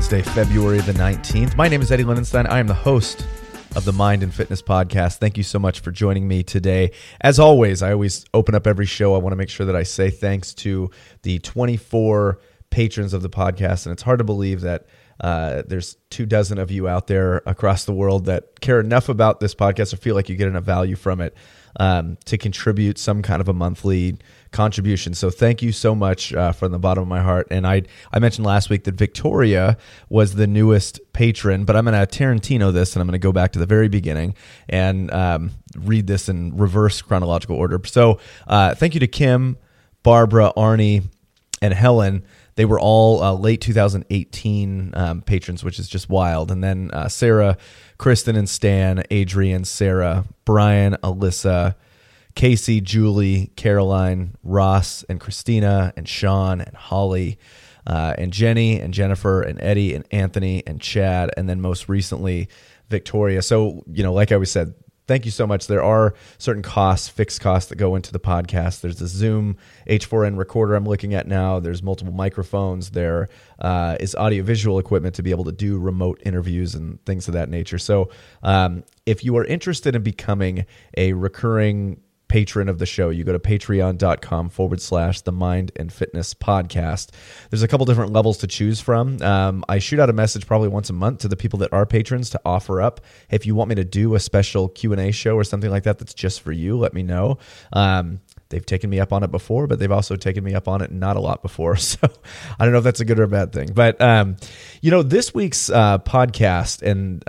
Wednesday, February the 19th. My name is Eddie Lindenstein. I am the host of the Mind and Fitness Podcast. Thank you so much for joining me today. As always, I always open up every show. I want to make sure that I say thanks to the 24 patrons of the podcast. And it's hard to believe that there's 24 of you out there across the world that care enough about this podcast or feel like you get enough value from it to contribute some kind of a monthly contribution. So thank you so much from the bottom of my heart. And I mentioned last week that Victoria was the newest patron, but I'm going to Tarantino this and I'm going to go back to the very beginning and read this in reverse chronological order. So thank you to Kim, Barbara, Arnie, and Helen. They were all late 2018 patrons, which is just wild. And then Sarah, Kristen, and Stan, Adrian, Sarah, Brian, Alyssa, Casey, Julie, Caroline, Ross, and Christina, and Sean, and Holly, and Jenny, and Jennifer, and Eddie, and Anthony, and Chad, and then most recently, Victoria. So, like I always said, thank you so much. There are certain costs, fixed costs that go into the podcast. There's the Zoom H4n recorder I'm looking at now. There's multiple microphones. There is audiovisual equipment to be able to do remote interviews and things of that nature. So if you are interested in becoming a recurring patron of the show, you go to patreon.com/the Mind and Fitness Podcast. There's a couple different levels to choose from. I shoot out a message probably once a month to the people that are patrons to offer up. If you want me to do a special Q&A show or something like that that's just for you, let me know. They've taken me up on it before, but they've also taken me up on it not a lot before. So I don't know if that's a good or a bad thing. But, this week's podcast and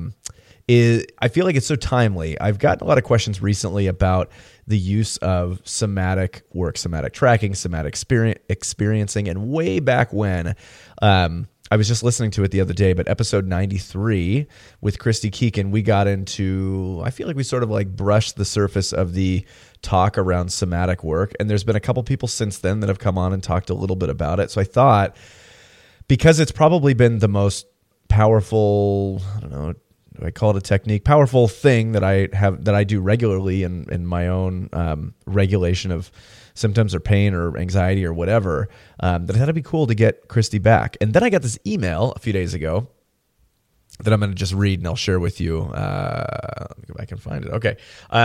I feel like it's so timely. I've gotten a lot of questions recently about the use of somatic work, somatic tracking, somatic experiencing, and way back when, I was just listening to it the other day, but episode 93 with Christy Keegan, we got into, I feel like we sort of like brushed the surface of the talk around somatic work, and there's been a couple people since then that have come on and talked a little bit about it. So I thought, because it's probably been the most powerful, I don't know, I call it a technique, powerful thing that I do regularly in my own regulation of symptoms or pain or anxiety or whatever, that I thought it'd be cool to get Christy back. And then I got this email a few days ago that I'm going to just read and I'll share with you. Let me go back and find it. Okay.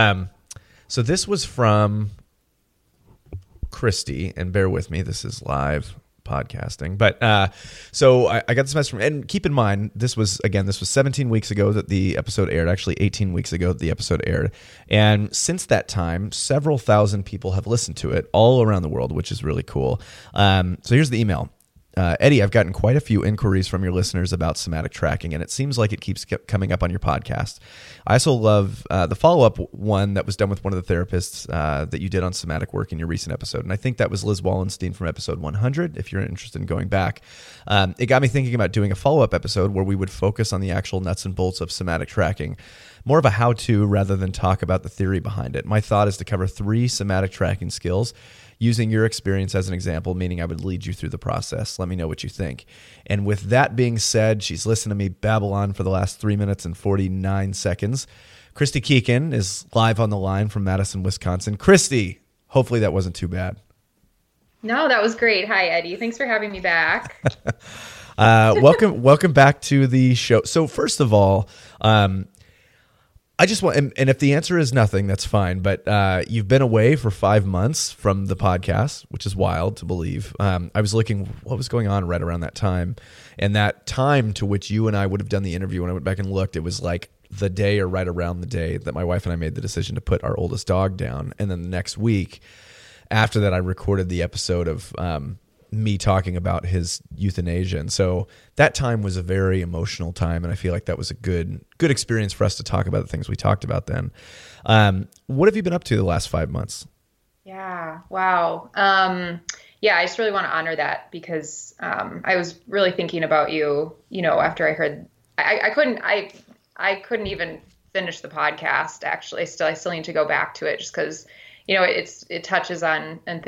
So this was from Christy, and bear with me, this is live podcasting. But so I got this message from, and keep in mind, this was 17 weeks ago that the episode aired, actually 18 weeks ago that the episode aired. And since that time, several thousand people have listened to it all around the world, which is really cool. So here's the email. Eddie, I've gotten quite a few inquiries from your listeners about somatic tracking, and it seems like it keeps coming up on your podcast. I also love the follow-up one that was done with one of the therapists that you did on somatic work in your recent episode, and I think that was Liz Wallenstein from episode 100, if you're interested in going back. It got me thinking about doing a follow-up episode where we would focus on the actual nuts and bolts of somatic tracking, more of a how-to rather than talk about the theory behind it. My thought is to cover 3 somatic tracking skills using your experience as an example, meaning I would lead you through the process. Let me know what you think. And with that being said, she's listened to me babble on for the last 3 minutes and 49 seconds. Christy Keegan is live on the line from Madison, Wisconsin. Christy, hopefully that wasn't too bad. No, that was great. Hi, Eddie. Thanks for having me back. Welcome back to the show. So first of all, I just want, and if the answer is nothing, that's fine. But you've been away for 5 months from the podcast, which is wild to believe. I was looking what was going on right around that time, and that time to which you and I would have done the interview. When I went back and looked, it was like the day or right around the day that my wife and I made the decision to put our oldest dog down. And then the next week after that, I recorded the episode of me talking about his euthanasia. And so that time was a very emotional time, and I feel like that was a good experience for us to talk about the things we talked about then. What have you been up to the last 5 months? Yeah. Wow. Yeah, I just really want to honor that because I was really thinking about you, after I heard, I couldn't even finish the podcast, actually. I still need to go back to it just because, it touches on and things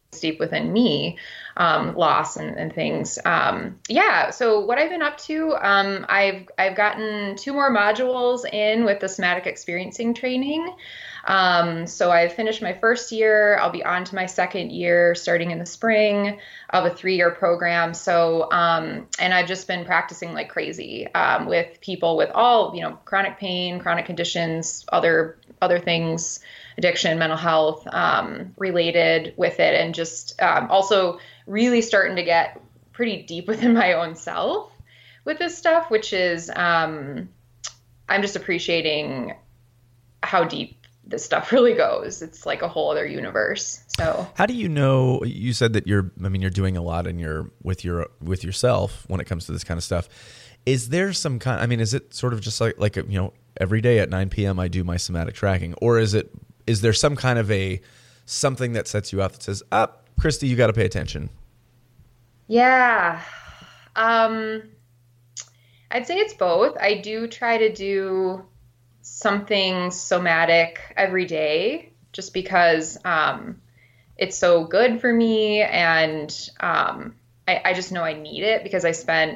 deep within me, loss and things. So what I've been up to, I've gotten 2 more modules in with the somatic experiencing training. So I finished my first year. I'll be on to my second year starting in the spring of a 3-year program. So, and I've just been practicing like crazy, with people with all, chronic pain, chronic conditions, other things, addiction, mental health, related with it. And just, also really starting to get pretty deep within my own self with this stuff, which is, I'm just appreciating how deep this stuff really goes. It's like a whole other universe. So how do you know, you said that you're doing a lot with yourself when it comes to this kind of stuff. Is there some kind, is it sort of just like, every day at 9 PM I do my somatic tracking, or is there some kind of something that sets you up that says, Christy, you got to pay attention? Yeah. I'd say it's both. I do try to do something somatic every day just because it's so good for me, and I just know I need it because I spent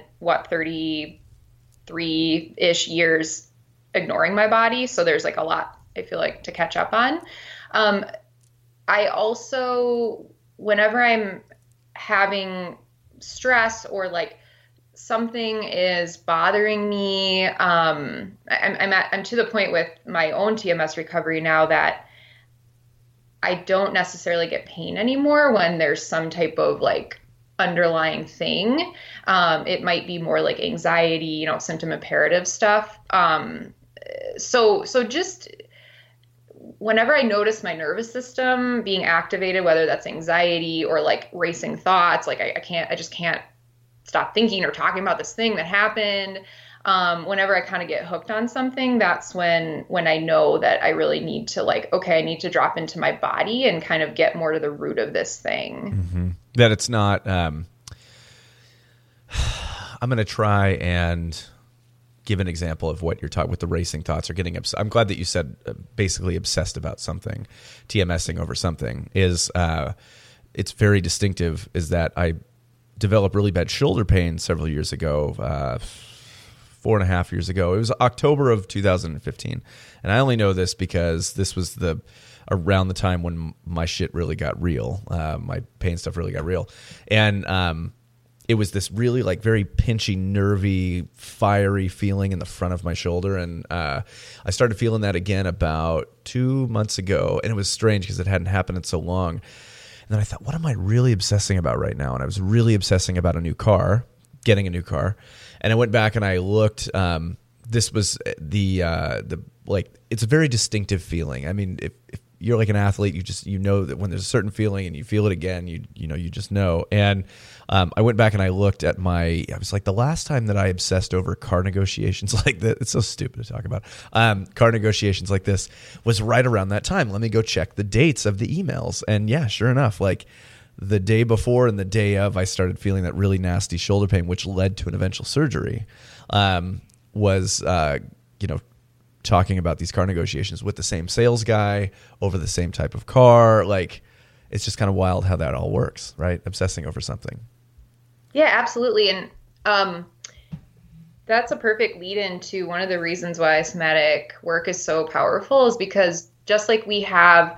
33-ish years ignoring my body, so there's like a lot I feel like to catch up on. I also, whenever I'm having stress or like something is bothering me, I'm to the point with my own TMS recovery now that I don't necessarily get pain anymore when there's some type of like underlying thing. It might be more like anxiety, symptom imperative stuff. So just whenever I notice my nervous system being activated, whether that's anxiety or like racing thoughts, like I just can't stop thinking or talking about this thing that happened. Whenever I kind of get hooked on something, that's when I know that I really need to I need to drop into my body and kind of get more to the root of this thing. Mm-hmm. That it's not, I'm going to try and give an example of what you're talking with the racing thoughts or getting upset. I'm glad that you said basically obsessed about something, TMSing over something is, it's very distinctive is that I developed really bad shoulder pain several years ago, 4.5 years ago. It was October of 2015. And I only know this because this was around the time when my shit really got real. My pain stuff really got real. And it was this really like very pinchy, nervy, fiery feeling in the front of my shoulder. And I started feeling that again about 2 months ago. And it was strange because it hadn't happened in so long. And then I thought, what am I really obsessing about right now? And I was really obsessing about getting a new car. And I went back and I looked. This was it's a very distinctive feeling. If you're like an athlete, you know that when there's a certain feeling and you feel it again, you just know. And I went back and I looked at I was like, the last time that I obsessed over car negotiations like this, it's so stupid to talk about, car negotiations like this was right around that time. Let me go check the dates of the emails. And yeah, sure enough, like the day before and the day of, I started feeling that really nasty shoulder pain, which led to an eventual surgery, was talking about these car negotiations with the same sales guy over the same type of car. Like, it's just kind of wild how that all works, right? Obsessing over something. Yeah, absolutely. And that's a perfect lead into one of the reasons why somatic work is so powerful is because just like we have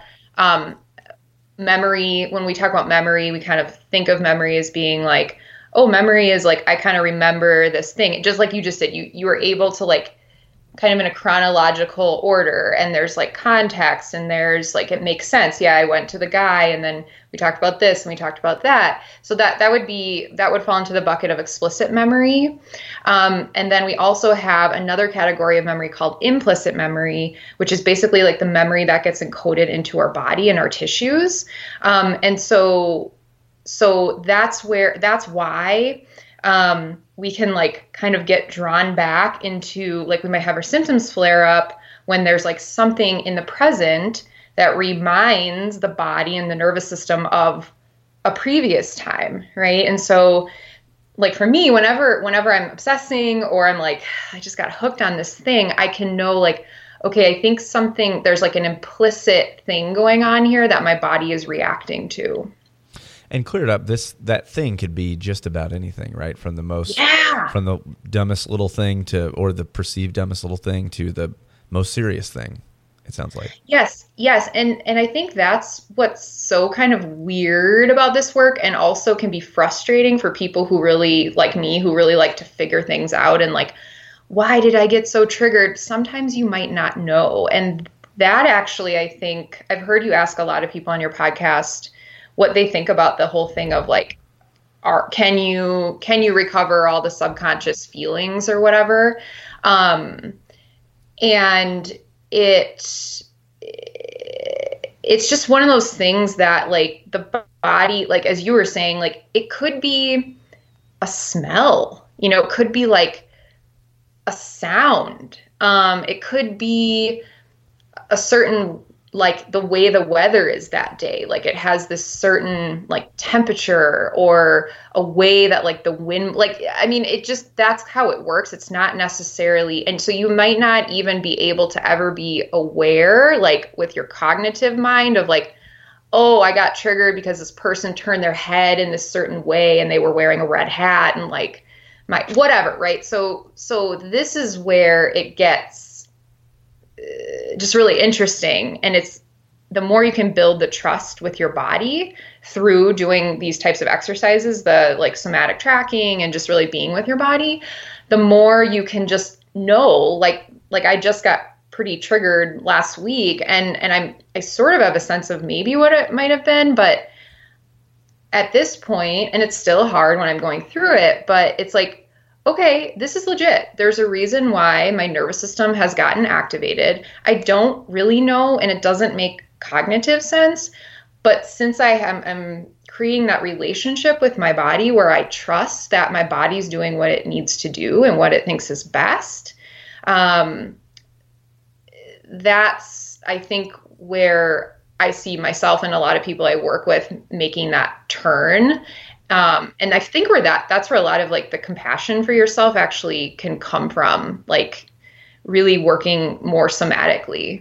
memory, when we talk about memory, we kind of think of memory as being like, oh, memory is like, I kind of remember this thing. Just like you just said, you were able to like kind of in a chronological order, and there's like context, and there's like, it makes sense. Yeah, I went to the guy, and then we talked about this and we talked about that. So that would fall into the bucket of explicit memory. And then we also have another category of memory called implicit memory, which is basically like the memory that gets encoded into our body and our tissues. And so that's why we can like kind of get drawn back into, like, we might have our symptoms flare up when there's like something in the present that reminds the body and the nervous system of a previous time, right? And so like for me, whenever I'm obsessing or I'm like, I just got hooked on this thing, I can know like, okay, I think there's like an implicit thing going on here that my body is reacting to. and clear it up. That thing could be just about anything, right? From the dumbest little thing or the perceived dumbest little thing to the most serious thing. It sounds like. Yes. And I think that's what's so kind of weird about this work, and also can be frustrating for people who really, like me, who really like to figure things out and like, why did I get so triggered? Sometimes you might not know. And that actually, I think I've heard you ask a lot of people on your podcast what they think about the whole thing of like, can you recover all the subconscious feelings or whatever? And it's just one of those things that like the body, like as you were saying, like it could be a smell, it could be like a sound. It could be a certain, like the way the weather is that day, like it has this certain like temperature or a way that like the wind, like, I mean, that's how it works. It's not necessarily, and so you might not even be able to ever be aware, like with your cognitive mind of like, oh, I got triggered because this person turned their head in this certain way and they were wearing a red hat and like whatever, right? So this is where it gets just really interesting. And it's the more you can build the trust with your body through doing these types of exercises, the like somatic tracking and just really being with your body, the more you can just know, like I just got pretty triggered last week and I sort of have a sense of maybe what it might have been, but at this point, and it's still hard when I'm going through it, but it's like, okay, this is legit. There's a reason why my nervous system has gotten activated. I don't really know, and it doesn't make cognitive sense. But since I am creating that relationship with my body where I trust that my body's doing what it needs to do and what it thinks is best, that's, I think, where I see myself and a lot of people I work with making that turn. And I think that's where a lot of like the compassion for yourself actually can come from, like really working more somatically.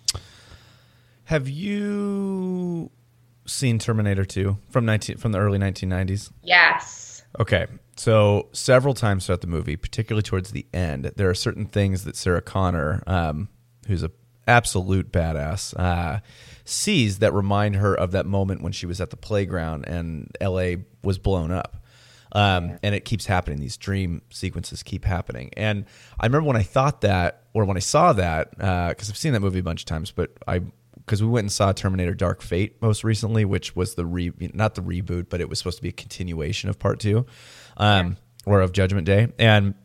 Have you seen Terminator 2 from the early 1990s? Yes. Okay. So several times throughout the movie, particularly towards the end, there are certain things that Sarah Connor, who's an absolute badass, sees that remind her of that moment when she was at the playground and LA was blown up. And it keeps happening. These dream sequences keep happening. And I remember when I thought that, or when I saw that, because I've seen that movie a bunch of times, but because we went and saw Terminator Dark Fate most recently, which was not the reboot, but it was supposed to be a continuation of part 2, or of Judgment Day. And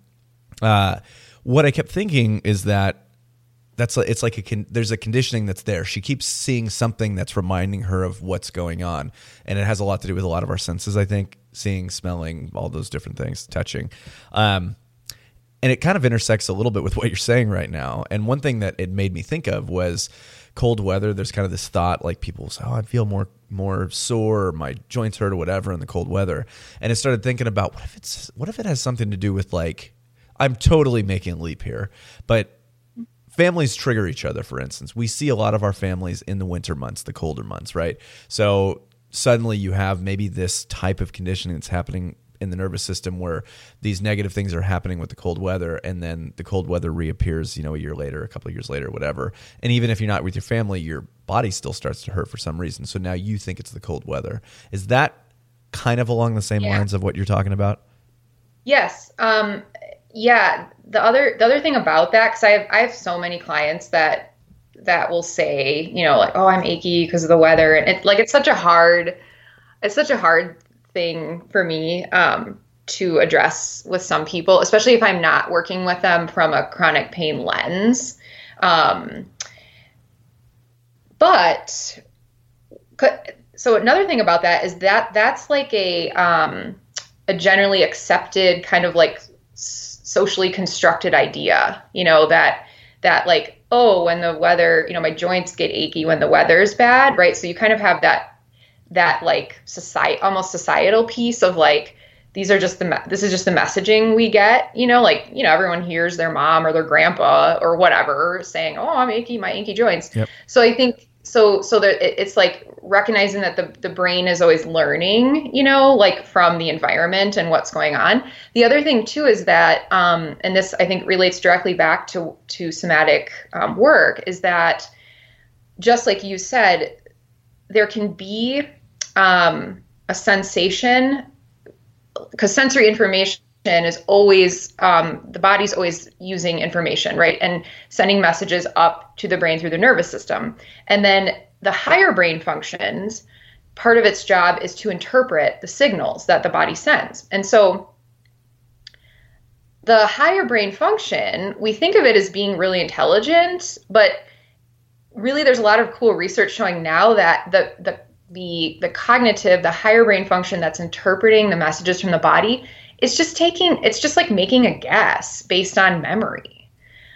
what I kept thinking is that it's like there's a conditioning that's there. She keeps seeing something that's reminding her of what's going on, and it has a lot to do with a lot of our senses. I think seeing, smelling, all those different things, touching, and it kind of intersects a little bit with what you're saying right now. And one thing that it made me think of was cold weather. There's kind of this thought, like people say, "Oh, I feel more sore, or my joints hurt, or whatever in the cold weather." And I started thinking about what if it has something to do with, like, I'm totally making a leap here, but families trigger each other, for instance. We see a lot of our families in the winter months, the colder months, right? So suddenly you have maybe this type of conditioning that's happening in the nervous system where these negative things are happening with the cold weather, and then the cold weather reappears, a year later, a couple of years later, whatever. And even if you're not with your family, your body still starts to hurt for some reason. So now you think it's the cold weather. Is that kind of along the same lines of what you're talking about? Yes. Yeah. The other thing about that, because I have so many clients that will say, like, oh, I'm achy because of the weather, and it's such a hard thing for me to address with some people, especially if I'm not working with them from a chronic pain lens. But so another thing about that is that's like a generally accepted kind of like socially constructed idea, that like, oh, when the weather, my joints get achy when the weather's bad, right? So you kind of have that like almost societal piece of like, this is just the messaging we get, everyone hears their mom or their grandpa or whatever saying, oh, I'm achy, my achy joints. Yep. So I think it's like recognizing that the brain is always learning, like from the environment and what's going on. The other thing too is that, and this I think relates directly back to somatic work, is that just like you said, there can be a sensation, because sensory information is always, the body's always using information, right? And sending messages up to the brain through the nervous system. And then the higher brain functions, part of its job is to interpret the signals that the body sends. And so the higher brain function, we think of it as being really intelligent, but really there's a lot of cool research showing now that the cognitive, the higher brain function that's interpreting the messages from the body, it's just like making a guess based on memory.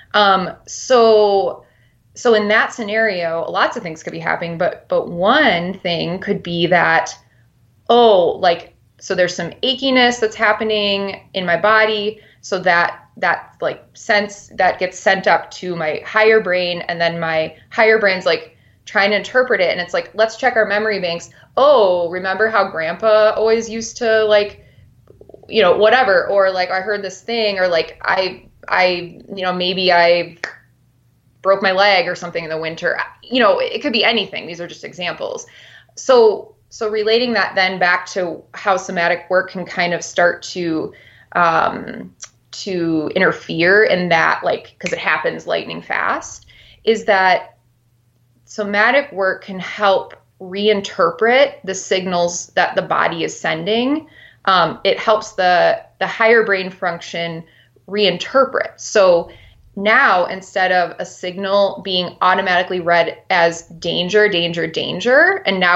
So in that scenario, lots of things could be happening, but one thing could be that, so there's some achiness that's happening in my body, so that like sense that gets sent up to my higher brain, and then my higher brain's like trying to interpret it, and it's like, let's check our memory banks. Oh, remember how grandpa always used to whatever, or like I heard this thing, or like I maybe I broke my leg or something in the winter. It could be anything. These are just examples. So relating that then back to how somatic work can kind of start to interfere in that, like, because it happens lightning fast, is that somatic work can help reinterpret the signals that the body is sending. It helps the higher brain function reinterpret. So now, instead of a signal being automatically read as danger, danger, danger, and now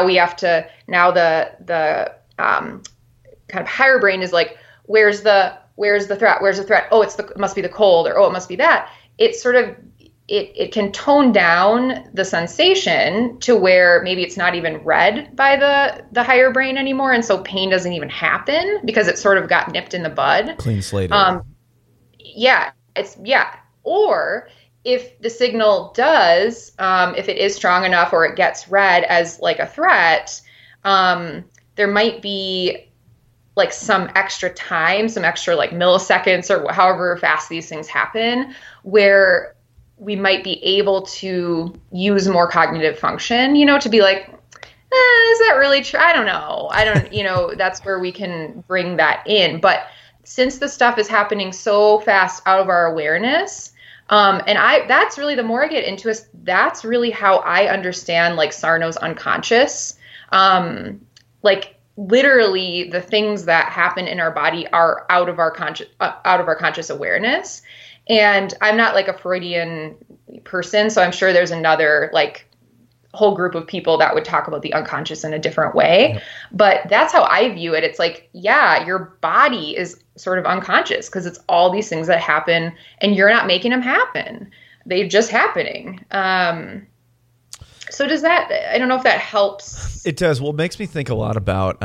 the kind of higher brain is like, where's the threat? Where's the threat? Oh, it must be the cold, or oh, it must be that. It sort of it can tone down the sensation to where maybe it's not even read by the higher brain anymore, and so pain doesn't even happen because it sort of got nipped in the bud. Clean slate. Or if the signal does, if it is strong enough or it gets read as like a threat, there might be like some extra time, some extra like milliseconds or however fast these things happen, where we might be able to use more cognitive function, to be like, is that really true? I don't know. That's where we can bring that in. But since the stuff is happening so fast out of our awareness, that's really, the more I get into it, that's really how I understand like Sarno's unconscious. Like literally the things that happen in our body are out of our conscious awareness. And I'm not like a Freudian person, so I'm sure there's another like whole group of people that would talk about the unconscious in a different way. Yep. But that's how I view it. It's like, yeah, your body is sort of unconscious because it's all these things that happen and you're not making them happen. They're just happening. So does that, I don't know if that helps. It does. Well, it makes me think a lot about,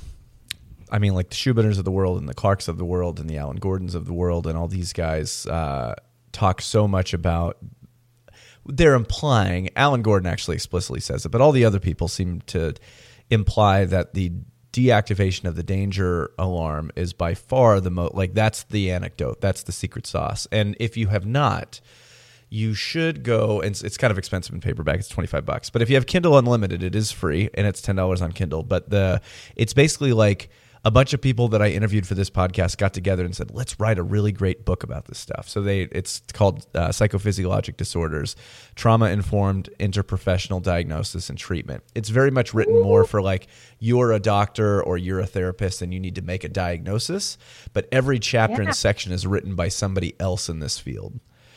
like the Schubiners of the world and the Clarks of the world and the Alan Gordons of the world and all these guys talk so much about, they're implying, Alan Gordon actually explicitly says it, but all the other people seem to imply that the deactivation of the danger alarm is by far the most, like that's the anecdote, that's the secret sauce. And if you have not, you should go, and it's kind of expensive in paperback, it's $25. But if you have Kindle Unlimited, it is free, and it's $10 on Kindle. But it's basically like a bunch of people that I interviewed for this podcast got together and said, let's write a really great book about this stuff. So it's called Psychophysiologic Disorders, Trauma-Informed Interprofessional Diagnosis and Treatment. It's very much written more for like, you're a doctor or you're a therapist and you need to make a diagnosis. But every chapter and section is written by somebody else in this field.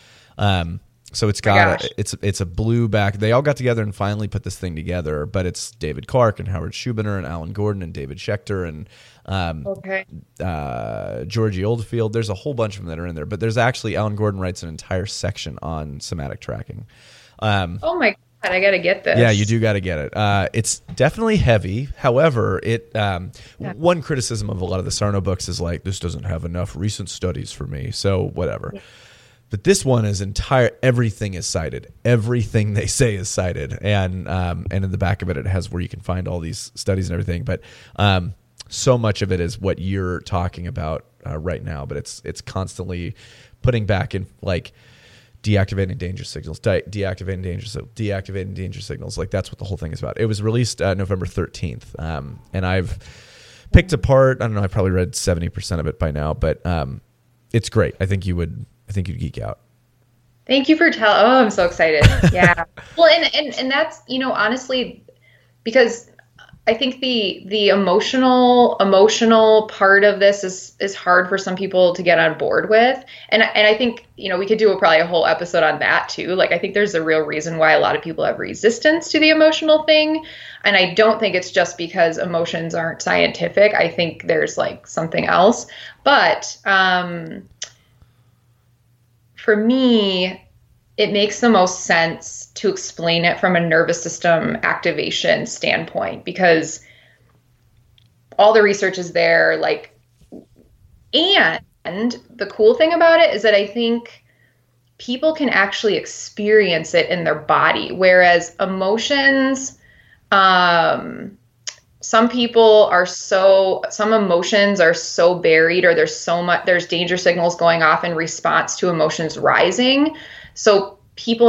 So it's got it's a blue back. They all got together and finally put this thing together. But it's David Clark and Howard Schubiner and Alan Gordon and David Schechter and Georgie Oldfield. There's a whole bunch of them that are in there. But there's actually, Alan Gordon writes an entire section on somatic tracking. Oh my God, I got to get this. Yeah, you do got to get it. It's definitely heavy. However, one criticism of a lot of the Sarno books is like, this doesn't have enough recent studies for me. So whatever. Yeah. But this one is everything is cited. Everything they say is cited. And in the back of it, it has where you can find all these studies and everything. But so much of it is what you're talking about right now. But it's constantly putting back in like deactivating danger signals, deactivating danger signals. Like that's what the whole thing is about. It was released November 13th. And I've picked apart, I don't know, I probably read 70% of it by now, but it's great. I think you'd geek out. Thank you for telling. Oh, I'm so excited. Yeah. Well, and that's, honestly, because I think the emotional part of this is hard for some people to get on board with. And I think, we could do probably a whole episode on that too. Like, I think there's a real reason why a lot of people have resistance to the emotional thing. And I don't think it's just because emotions aren't scientific. I think there's like something else. But, for me, it makes the most sense to explain it from a nervous system activation standpoint, because all the research is there. Like, and the cool thing about it is that I think people can actually experience it in their body, whereas emotions, some emotions are so buried, or there's danger signals going off in response to emotions rising. So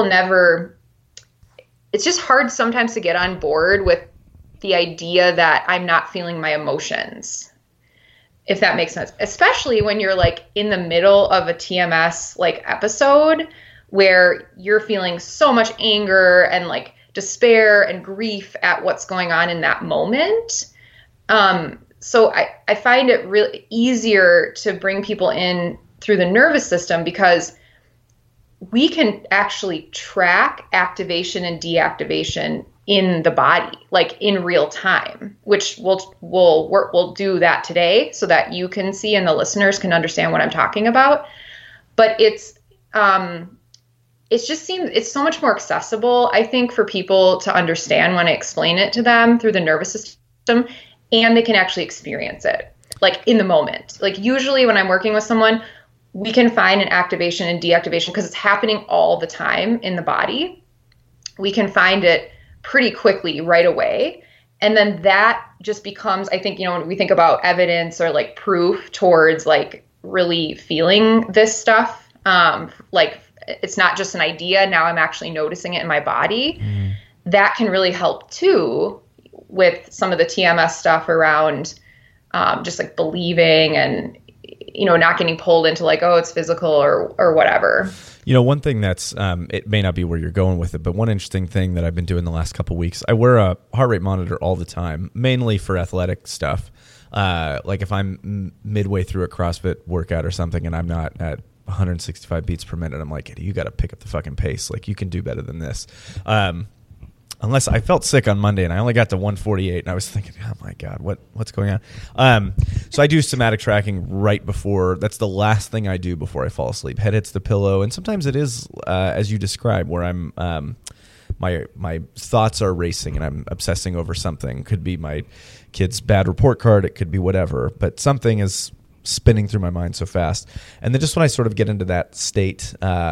it's just hard sometimes to get on board with the idea that I'm not feeling my emotions, if that makes sense, especially when you're like in the middle of a TMS like episode where you're feeling so much anger and like despair and grief at what's going on in that moment. So I find it really easier to bring people in through the nervous system, because we can actually track activation and deactivation in the body, like in real time, which we'll do that today so that you can see and the listeners can understand what I'm talking about. But it's so much more accessible, I think, for people to understand when I explain it to them through the nervous system, and they can actually experience it like in the moment. Like usually when I'm working with someone, we can find an activation and deactivation because it's happening all the time in the body. We can find it pretty quickly right away. And then that just becomes, I think, when we think about evidence or like proof towards like really feeling this stuff, like it's not just an idea. Now I'm actually noticing it in my body. Mm. That can really help too with some of the TMS stuff around just like believing and, not getting pulled into like, oh, it's physical or whatever. One thing that's, it may not be where you're going with it, but one interesting thing that I've been doing the last couple of weeks, I wear a heart rate monitor all the time, mainly for athletic stuff. Like if I'm midway through a CrossFit workout or something and I'm not at 165 beats per minute, I'm like, hey, you got to pick up the fucking pace. Like you can do better than this. Unless I felt sick on Monday and I only got to 148 and I was thinking, oh my God, what's going on? So I do somatic tracking right before, that's the last thing I do before I fall asleep. Head hits the pillow. And sometimes it is, as you described, where I'm, my thoughts are racing and I'm obsessing over something. Could be my kid's bad report card. It could be whatever, but something is spinning through my mind so fast. And then just when I sort of get into that state,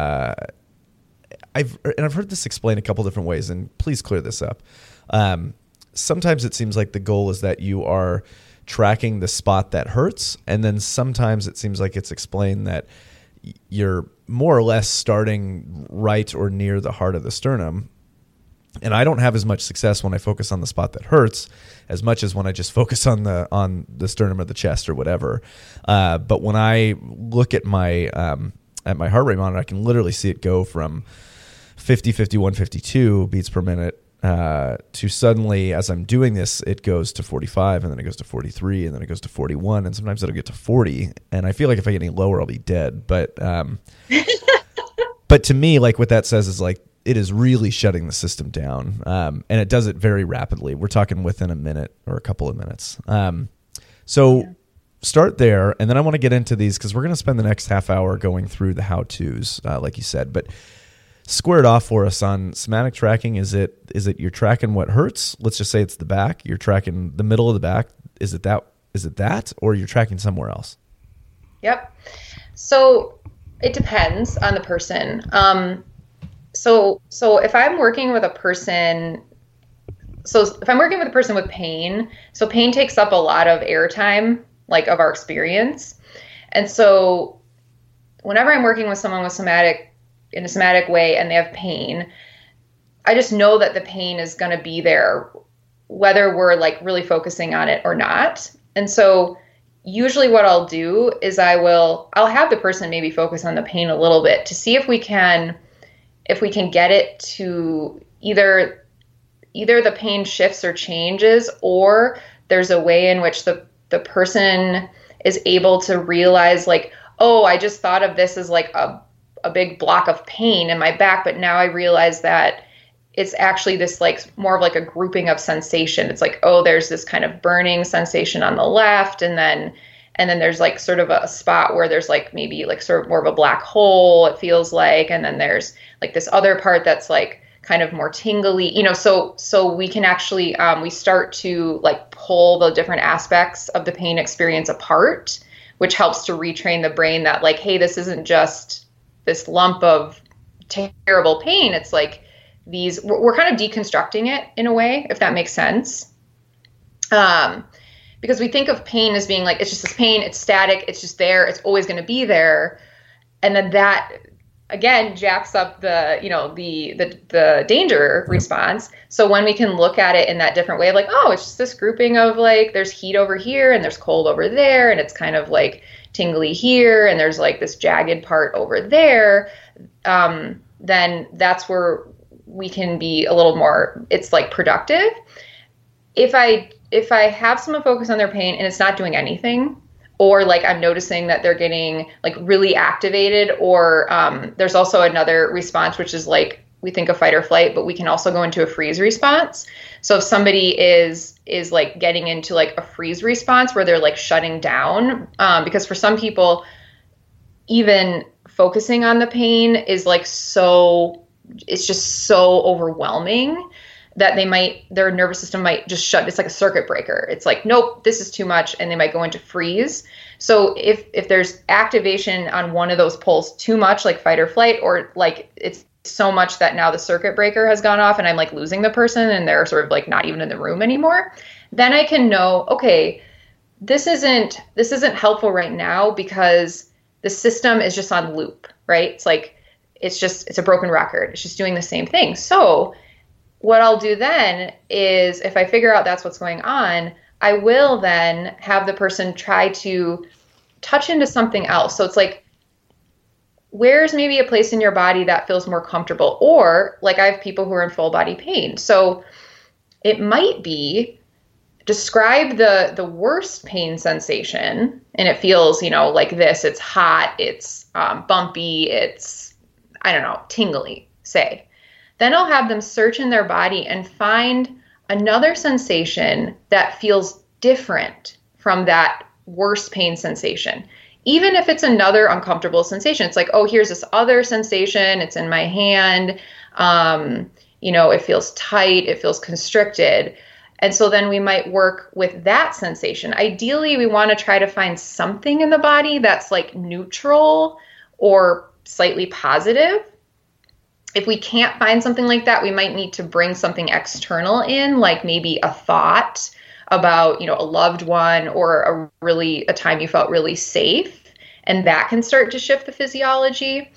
I've heard this explained a couple different ways, and please clear this up. Sometimes it seems like the goal is that you are tracking the spot that hurts, and then sometimes it seems like it's explained that you're more or less starting right or near the heart of the sternum. And I don't have as much success when I focus on the spot that hurts as much as when I just focus on the sternum or the chest or whatever. But when I look at my heart rate monitor, I can literally see it go from 50, 51, 52 beats per minute to suddenly, as I'm doing this, it goes to 45, and then it goes to 43, and then it goes to 41, and sometimes it'll get to 40. And I feel like if I get any lower, I'll be dead. But but to me, like what that says is like it is really shutting the system down, and it does it very rapidly. We're talking within a minute or a couple of minutes. Start there, and then I want to get into these because we're going to spend the next half hour going through the how-tos, like you said. But square it off for us on somatic tracking. Is it you're tracking what hurts? Let's just say it's the back. You're tracking the middle of the back. Is it that, or you're tracking somewhere else? Yep. So It depends on the person. So if I'm working with a person, so if I'm working with a person with pain, so pain takes up a lot of airtime, like of our experience. And so whenever I'm working with someone with in a somatic way and they have pain, I just know that the pain is going to be there, whether we're like really focusing on it or not. And so usually what I'll do is I'll have the person maybe focus on the pain a little bit to see if we can get it to either the pain shifts or changes, or there's a way in which the person is able to realize like, oh, I just thought of this as like a big block of pain in my back, but now I realize that it's actually this like more of like a grouping of sensation. It's like, oh, there's this kind of burning sensation on the left, and then there's like sort of a spot where there's like maybe like sort of more of a black hole, it feels like, and then there's like this other part that's like kind of more tingly, so we can actually we start to like pull the different aspects of the pain experience apart, which helps to retrain the brain that like, hey, this isn't just this lump of terrible pain. It's like we're kind of deconstructing it in a way, if that makes sense. Because we think of pain as being like, it's just this pain, it's static, it's just there, it's always going to be there. And then that again jacks up the danger response. So when we can look at it in that different way of like, oh, it's just this grouping of like, there's heat over here and there's cold over there, and it's kind of like tingly here, and there's like this jagged part over there, then that's where we can be a little more, it's like productive. If I have someone focus on their pain and it's not doing anything, or like I'm noticing that they're getting like really activated, or there's also another response, which is like, we think of fight or flight, but we can also go into a freeze response. So if somebody is like getting into like a freeze response where they're like shutting down, because for some people, even focusing on the pain is like it's just so overwhelming that their nervous system might just shut. It's like a circuit breaker. It's like, nope, this is too much. And they might go into freeze. So if there's activation on one of those poles too much, like fight or flight, or like it's so much that now the circuit breaker has gone off and I'm like losing the person and they're sort of like not even in the room anymore, then I can know, okay, this isn't helpful right now because the system is just on loop, right? It's like, it's a broken record. It's just doing the same thing. So what I'll do then is, if I figure out that's what's going on, I will then have the person try to touch into something else. So it's like, where's maybe a place in your body that feels more comfortable? Or like, I have people who are in full body pain. So it might be, describe the worst pain sensation, and it feels, like this. It's hot, it's bumpy, it's, I don't know, tingly, say. Then I'll have them search in their body and find another sensation that feels different from that worst pain sensation. Even if it's another uncomfortable sensation, it's like, oh, here's this other sensation. It's in my hand. It feels tight. It feels constricted. And so then we might work with that sensation. Ideally, we want to try to find something in the body that's like neutral or slightly positive. If we can't find something like that, we might need to bring something external in, like maybe a thought about, a loved one, or a time you felt really safe, and that can start to shift the physiology.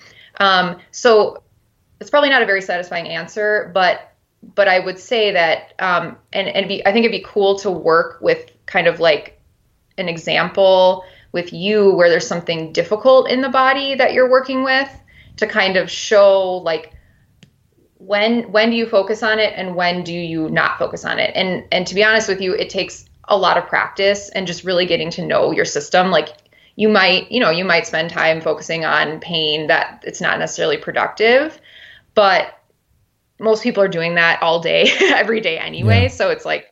So it's probably not a very satisfying answer, but I would say that, I think it'd be cool to work with kind of like an example with you where there's something difficult in the body that you're working with, to kind of show like, when do you focus on it and when do you not focus on it? And to be honest with you, it takes a lot of practice and just really getting to know your system. Like you might spend time focusing on pain that it's not necessarily productive, but most people are doing that all day, every day anyway. Yeah. So it's like,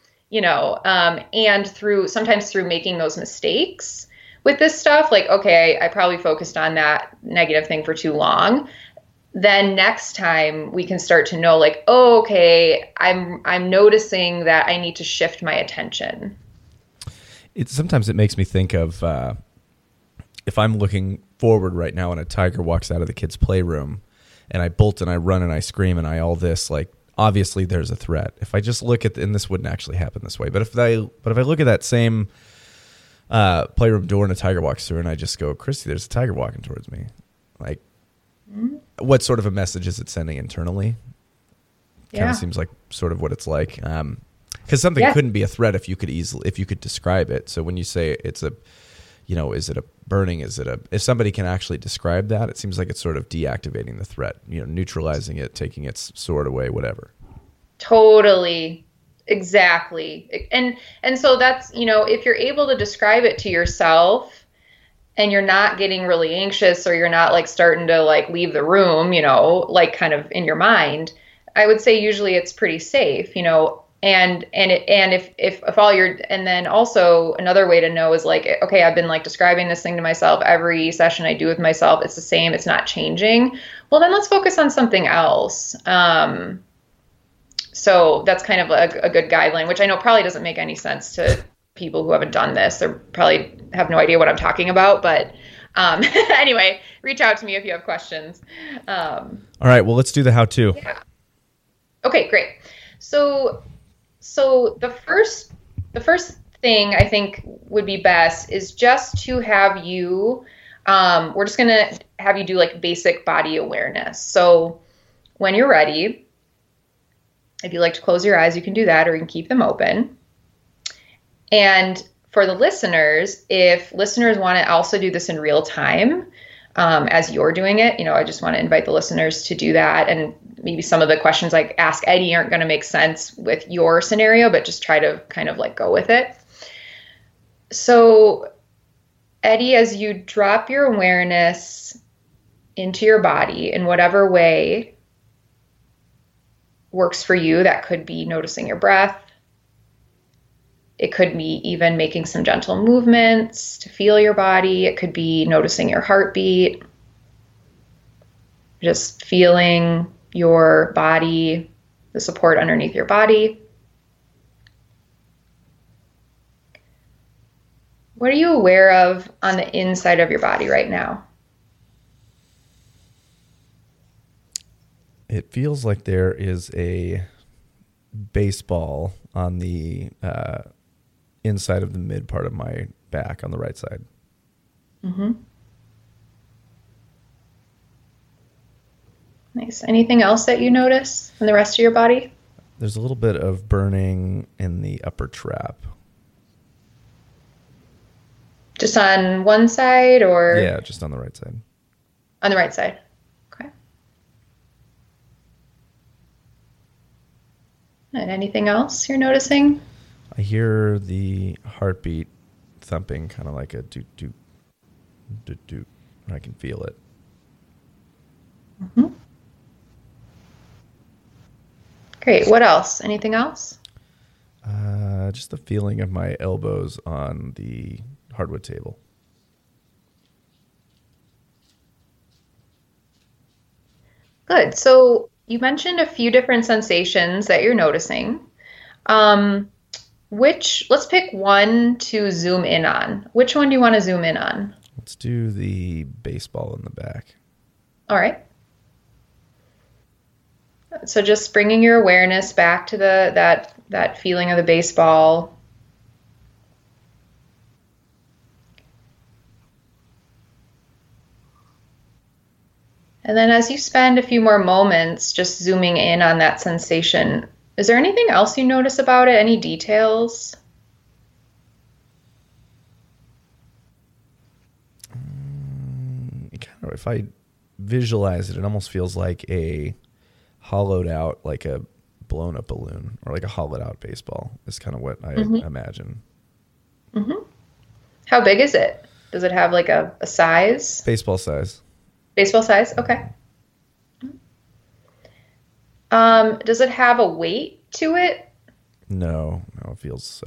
and sometimes through making those mistakes with this stuff, like, okay, I probably focused on that negative thing for too long. Then next time we can start to know like, oh, okay, I'm noticing that I need to shift my attention. Sometimes it makes me think of if I'm looking forward right now and a tiger walks out of the kids' playroom and I bolt and I run and I scream and I all this, like, obviously there's a threat. If I just look at, and this wouldn't actually happen this way, but if I look at that same playroom door and a tiger walks through and I just go, Christy, there's a tiger walking towards me. Like, what sort of a message is it sending internally? Kind of seems like sort of what it's like. Because something couldn't be a threat if you could describe it. So when you say it's a, is it a burning? If somebody can actually describe that, it seems like it's sort of deactivating the threat, neutralizing it, taking its sword away, whatever. Totally. Exactly. And so that's, if you're able to describe it to yourself and you're not getting really anxious or you're not like starting to like leave the room, like kind of in your mind, I would say usually it's pretty safe, and if all your, and then also another way to know is like, okay, I've been like describing this thing to myself every session I do with myself. It's the same. It's not changing. Well, then let's focus on something else. So that's kind of a good guideline, which I know probably doesn't make any sense to people who haven't done this. They probably have no idea what I'm talking about, but anyway, reach out to me if you have questions. All right, well, let's do the how-to. Yeah. Okay, great. So the first thing I think would be best is just to have you, we're just going to have you do like basic body awareness. So when you're ready, if you like to close your eyes, you can do that, or you can keep them open. And for the listeners, if listeners want to also do this in real time, as you're doing it, I just want to invite the listeners to do that. And maybe some of the questions like ask Eddie aren't going to make sense with your scenario, but just try to kind of like go with it. So Eddie, as you drop your awareness into your body in whatever way works for you, that could be noticing your breath. It could be even making some gentle movements to feel your body. It could be noticing your heartbeat, just feeling your body, the support underneath your body. What are you aware of on the inside of your body right now? It feels like there is a baseball on the inside of the mid part of my back on the right side. Mm-hmm. Nice. Anything else that you notice in the rest of your body? There's a little bit of burning in the upper trap. Just on one side or? Yeah, just on the right side. On the right side. Okay. And anything else you're noticing? I hear the heartbeat thumping, kind of like a doot, doot, doot, doot. I can feel it. Mm-hmm. Great. What else? Anything else? Just the feeling of my elbows on the hardwood table. Good. So you mentioned a few different sensations that you're noticing. Let's pick one to zoom in on. Which one do you want to zoom in on? Let's do the baseball in the back. All right. So just bringing your awareness back to that feeling of the baseball. And then as you spend a few more moments just zooming in on that sensation, is there anything else you notice about it? Any details? If I visualize it, it almost feels like a hollowed out, like a blown up balloon, or like a hollowed out baseball is kind of what I imagine. Mm-hmm. How big is it? Does it have like a size? Baseball size. Baseball size? Okay. Does it have a weight to it? No, it feels,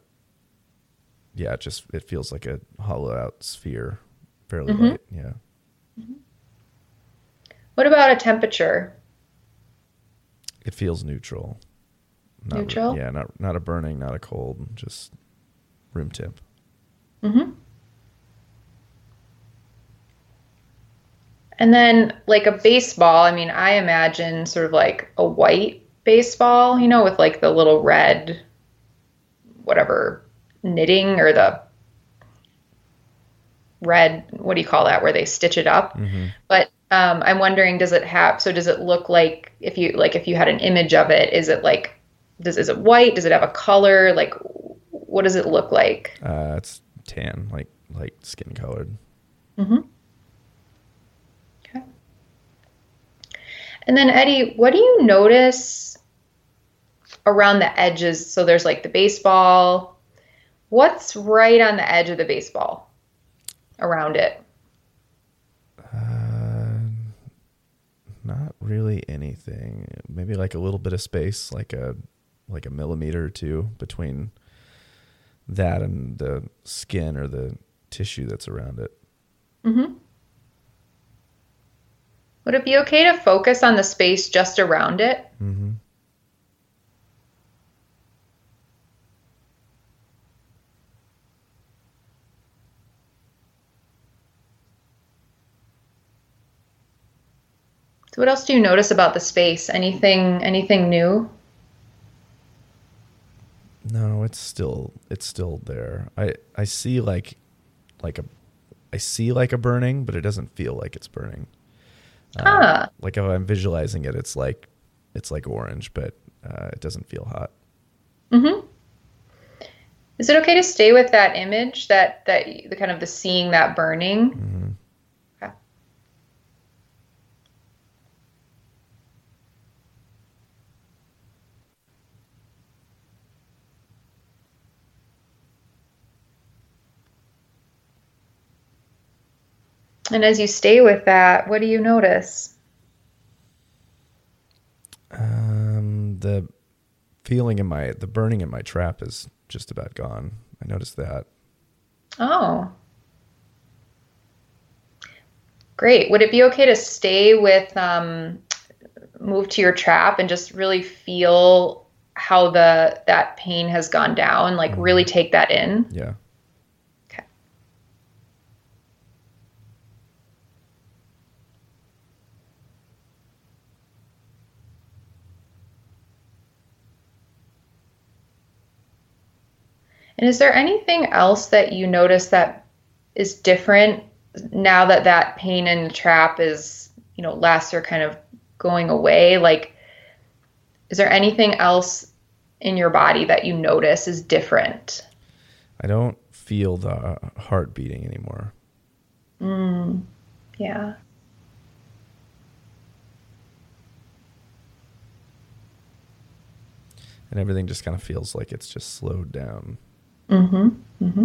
it feels like a hollowed out sphere, fairly light. Yeah. Mm-hmm. What about a temperature? It feels neutral. Neutral? Not a burning, not a cold, just room temp. Mm-hmm. And then like a baseball, I mean, I imagine sort of like a white baseball, with like the little red, whatever, knitting or the red, what do you call that, where they stitch it up? Mm-hmm. But I'm wondering, does it look like if you had an image of it, is it like, is it white? Does it have a color? Like, what does it look like? It's tan, like skin colored. Mm-hmm. Okay. And then Eddie, what do you notice around the edges? So there's like the baseball. What's right on the edge of the baseball around it? Not really anything. Maybe like a little bit of space, like a millimeter or two between that and the skin or the tissue that's around it. Mm-hmm. Would it be okay to focus on the space just around it? Mm-hmm. So what else do you notice about the space? Anything new? No, it's still there. I see like a burning, but it doesn't feel like it's burning. Like if I'm visualizing it, it's like orange, but it doesn't feel hot. Mm-hmm. Is it okay to stay with that image, that the kind of the seeing that burning? Mm-hmm. Okay. And as you stay with that, what do you notice? The feeling the burning in my trap is just about gone. I noticed that. Oh, great. Would it be okay to stay with, move to your trap and just really feel how that pain has gone down? Like really take that in? Yeah. Okay. And is there anything else that you notice that is different now that that pain in the trap is, less or kind of going away? Like, is there anything else in your body that you notice is different? I don't feel the heart beating anymore. Yeah. And everything just kind of feels like it's just slowed down. Mm-hmm. Mm-hmm.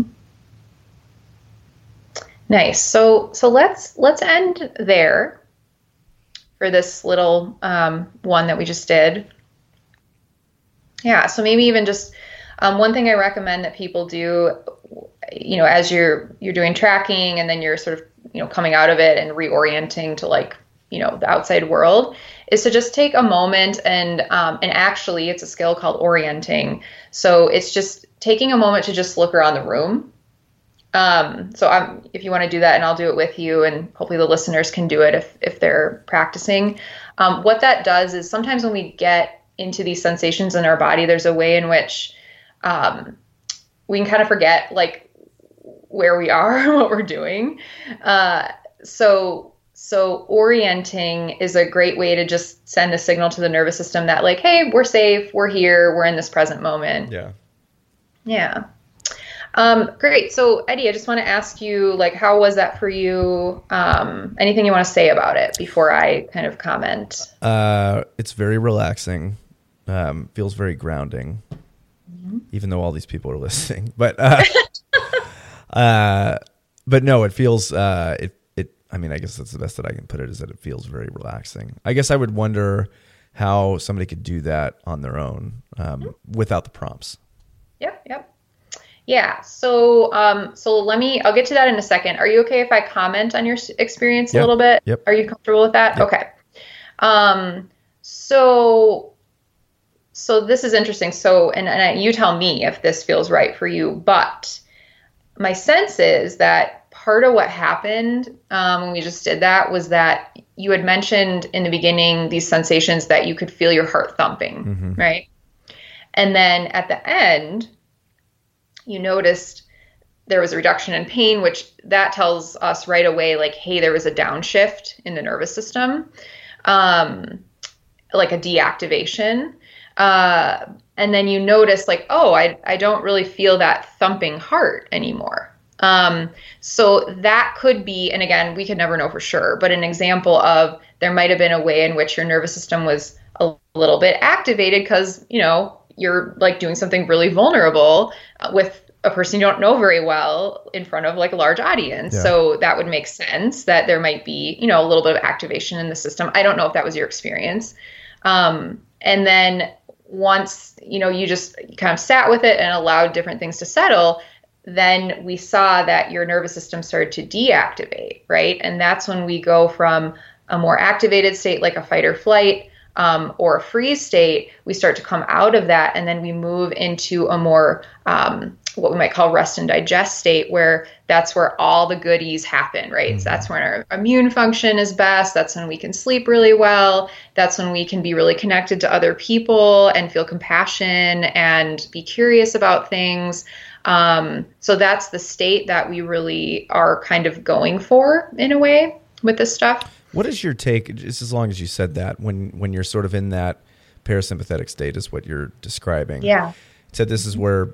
Nice. So let's end there for this little one that we just did. Yeah. So maybe even just one thing I recommend that people do, as you're doing tracking and then you're sort of coming out of it and reorienting to like the outside world, is to just take a moment and actually it's a skill called orienting. So it's just taking a moment to just look around the room. If you want to do that, and I'll do it with you, and hopefully the listeners can do it if they're practicing. What that does is sometimes when we get into these sensations in our body, there's a way in which we can kind of forget like where we are and what we're doing. So orienting is a great way to just send a signal to the nervous system that like, hey, we're safe, we're here, we're in this present moment. Yeah. Yeah. Great. So Eddie, I just want to ask you, like, how was that for you? Anything you want to say about it before I kind of comment? It's very relaxing. Feels very grounding, even though all these people are listening, but no, it feels, I mean, I guess that's the best that I can put it, is that it feels very relaxing. I guess I would wonder how somebody could do that on their own, without the prompts. Yep. Yeah. So I'll get to that in a second. Are you okay if I comment on your experience a little bit? Yep. Are you comfortable with that? Yep. Okay. So this is interesting. So, and you tell me if this feels right for you, but my sense is that part of what happened when we just did that was that you had mentioned in the beginning these sensations that you could feel your heart thumping, right? And then at the end, you noticed there was a reduction in pain, which that tells us right away, like, hey, there was a downshift in the nervous system, like a deactivation. And then you notice like, oh, I don't really feel that thumping heart anymore. So that could be, and again, we could never know for sure, but an example of there might have been a way in which your nervous system was a little bit activated because, you know, you're like doing something really vulnerable with a person you don't know very well in front of like a large audience. Yeah. So that would make sense that there might be, you know, a little bit of activation in the system. I don't know if that was your experience. And then once, you know, you just kind of sat with it and allowed different things to settle, then we saw that your nervous system started to deactivate, right? And that's when we go from a more activated state, like a fight or flight, or a freeze state, we start to come out of that, and then we move into a more what we might call rest and digest state, where that's where all the goodies happen, right? So that's when our immune function is best. That's when we can sleep really well. That's when we can be really connected to other people and feel compassion and be curious about things. So that's the state that we really are kind of going for in a way with this stuff. What is your take, just as long as you said that, when you're sort of in that parasympathetic state is what you're describing? Yeah. You said this is where,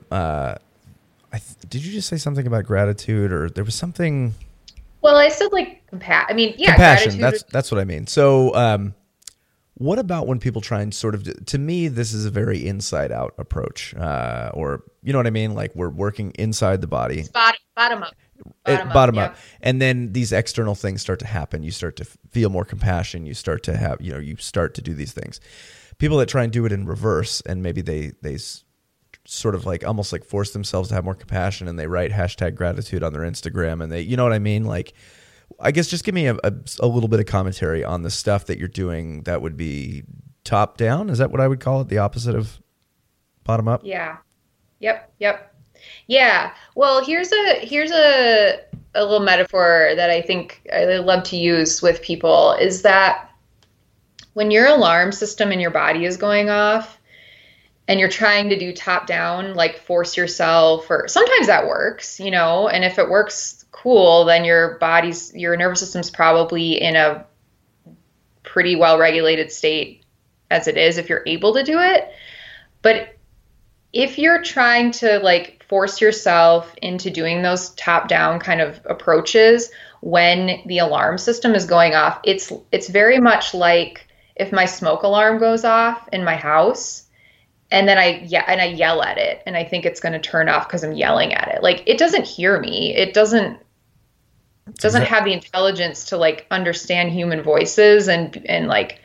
did you just say something about gratitude, or there was something? Well, I said like compassion. Compassion. That's what I mean. So, what about when people try and sort of, to me, this is a very inside out approach, or, you know what I mean? Like we're working inside the body. It's bottom up. Bottom up. And then these external things start to happen. You start to feel more compassion. You start to have, you know, you start to do these things. People that try and do it in reverse, and maybe they sort of like almost like force themselves to have more compassion, and they write #gratitude on their Instagram, and they, you know what I mean? Like, I guess just give me a little bit of commentary on the stuff that you're doing that would be top down. Is that what I would call it? The opposite of bottom up? Yeah. Yep. Yeah. Well, here's a little metaphor that I think I love to use with people, is that when your alarm system in your body is going off and you're trying to do top down, like force yourself, or sometimes that works, you know, and if it works, cool, then your nervous system's probably in a pretty well regulated state as it is if you're able to do it. But if you're trying to like force yourself into doing those top down kind of approaches when the alarm system is going off, it's very much like if my smoke alarm goes off in my house and then I yell at it and I think it's going to turn off because I'm yelling at it. Like, it doesn't hear me. It doesn't have the intelligence to like understand human voices and like,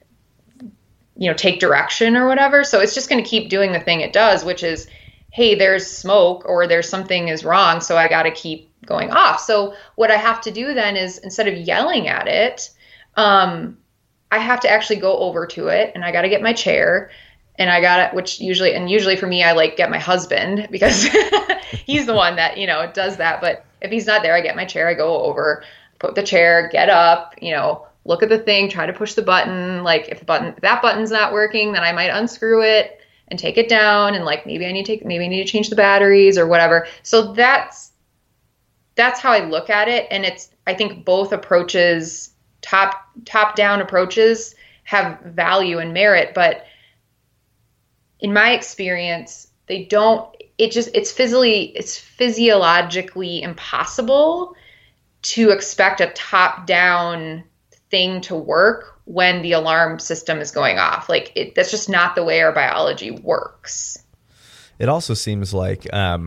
you know, take direction or whatever. So it's just going to keep doing the thing it does, which is, hey, there's smoke or there's something is wrong, so I got to keep going off. So what I have to do then is, instead of yelling at it, I have to actually go over to it, and I got to get my chair, and I got it, usually for me, I like get my husband, because he's the one that, you know, does that. But if he's not there, I get my chair, I go over, put the chair, get up, you know, look at the thing, try to push the button. Like if that button's not working, then I might unscrew it and take it down, and like maybe I need to change the batteries or whatever. So that's how I look at it. And I think both approaches, top down approaches, have value and merit, but in my experience, they don't. It's physiologically impossible to expect a top down thing to work when the alarm system is going off. Like that's just not the way our biology works. It also seems like,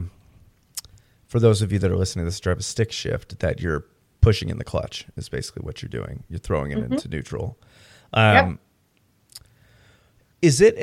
for those of you that are listening to this, drive a stick shift, that you're pushing in the clutch is basically what you're doing. You're throwing it into neutral. Yep. Is it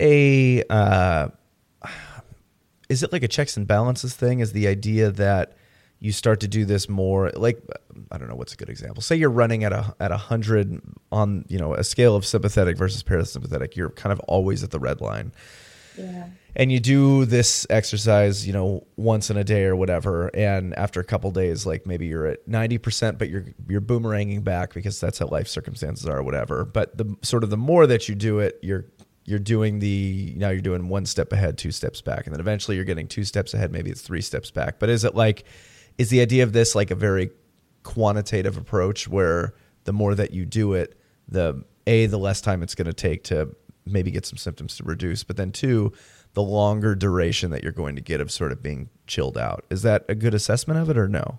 like a checks and balances thing? Is the idea that you start to do this more, like, I don't know, what's a good example? Say you're running at 100 on, you know, a scale of sympathetic versus parasympathetic. You're kind of always at the red line. Yeah. And you do this exercise, once in a day or whatever. And after a couple days, like maybe you're at 90%, but you're boomeranging back because that's how life circumstances are or whatever. But the more that you do it, you're doing now you're doing 1 step ahead, 2 steps back. And then eventually you're getting 2 steps ahead. Maybe it's 3 steps back. But is the idea of this like a very quantitative approach where the more that you do it, the less time it's going to take to maybe get some symptoms to reduce, but then 2, the longer duration that you're going to get of sort of being chilled out. Is that a good assessment of it or no?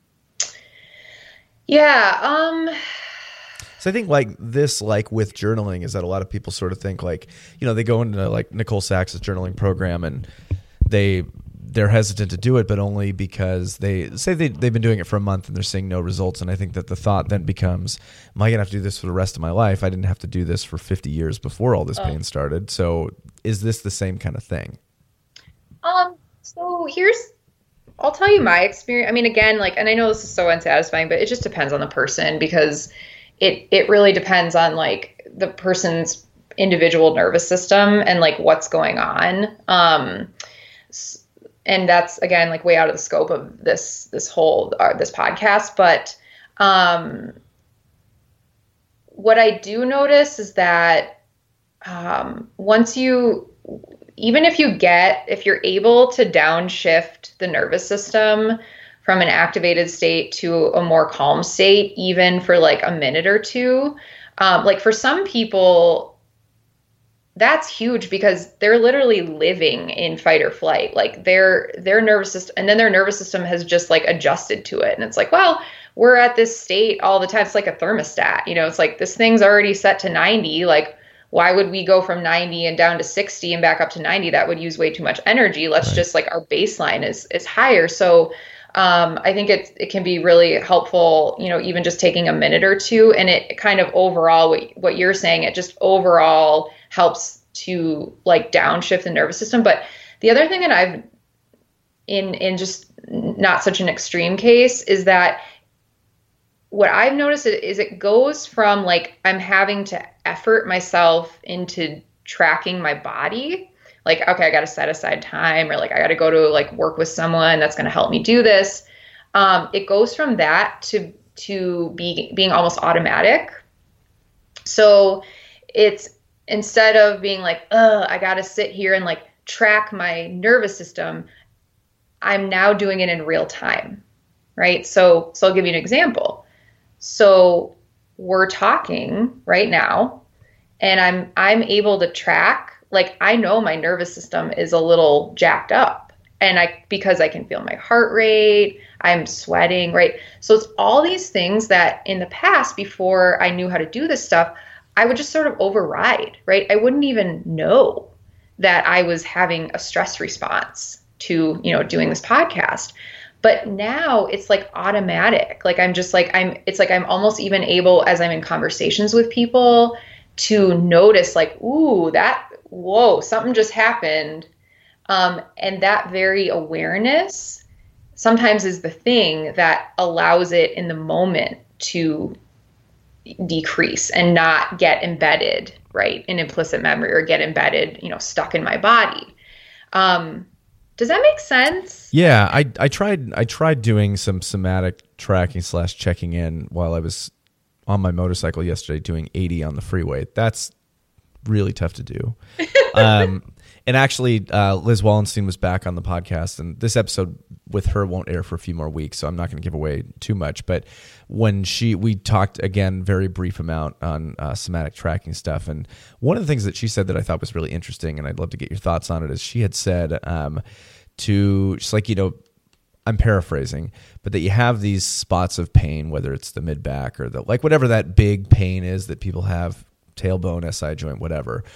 Yeah. So I think like with journaling is that a lot of people sort of think like, they go into like Nicole Sachs' journaling program and they're hesitant to do it, but only because they say they've been doing it for a month and they're seeing no results. And I think that the thought then becomes, am I going to have to do this for the rest of my life? I didn't have to do this for 50 years before all this pain started. So is this the same kind of thing? So I'll tell you my experience. I mean, again, like, and I know this is so unsatisfying, but it just depends on the person because it really depends on like the person's individual nervous system and like what's going on. And that's, again, like way out of the scope of this whole this podcast. But what I do notice is that if you're able to downshift the nervous system from an activated state to a more calm state, even for like a minute or two, like for some people, that's huge because they're literally living in fight or flight. Like their nervous system, and then their nervous system has just like adjusted to it. And it's like, well, we're at this state all the time. It's like a thermostat, it's like this thing's already set to 90. Like, why would we go from 90 and down to 60 and back up to 90? That would use way too much energy. Let's just like, our baseline is higher. So I think it can be really helpful, even just taking a minute or two, and it kind of overall, what you're saying, it just overall helps to like downshift the nervous system. But the other thing that I've in just not such an extreme case is that what I've noticed is it goes from like, I'm having to effort myself into tracking my body. Like, okay, I got to set aside time, or like, I got to go to like work with someone that's going to help me do this. It goes from that to being almost automatic. So it's, instead of being like, I got to sit here and like track my nervous system, I'm now doing it in real time. Right. So I'll give you an example. So we're talking right now and I'm able to track, like, I know my nervous system is a little jacked up, and because I can feel my heart rate, I'm sweating. Right. So it's all these things that in the past, before I knew how to do this stuff, I would just sort of override, right? I wouldn't even know that I was having a stress response to, doing this podcast. But now it's like automatic. Like it's like I'm almost even able, as I'm in conversations with people, to notice like, whoa, something just happened. And that very awareness sometimes is the thing that allows it in the moment to decrease and not get embedded, right, in implicit memory, or get embedded, stuck in my body. Does that make sense? Yeah, I tried doing some somatic tracking / checking in while I was on my motorcycle yesterday, doing 80 on the freeway. That's really tough to do. And actually, Liz Wallenstein was back on the podcast, and this episode with her won't air for a few more weeks, so I'm not going to give away too much. But when we talked again, very brief amount on somatic tracking stuff, and one of the things that she said that I thought was really interesting, and I'd love to get your thoughts on it, is she had said to just like, I'm paraphrasing, but that you have these spots of pain, whether it's the mid back or the like whatever that big pain is that people have, tailbone, SI joint, whatever.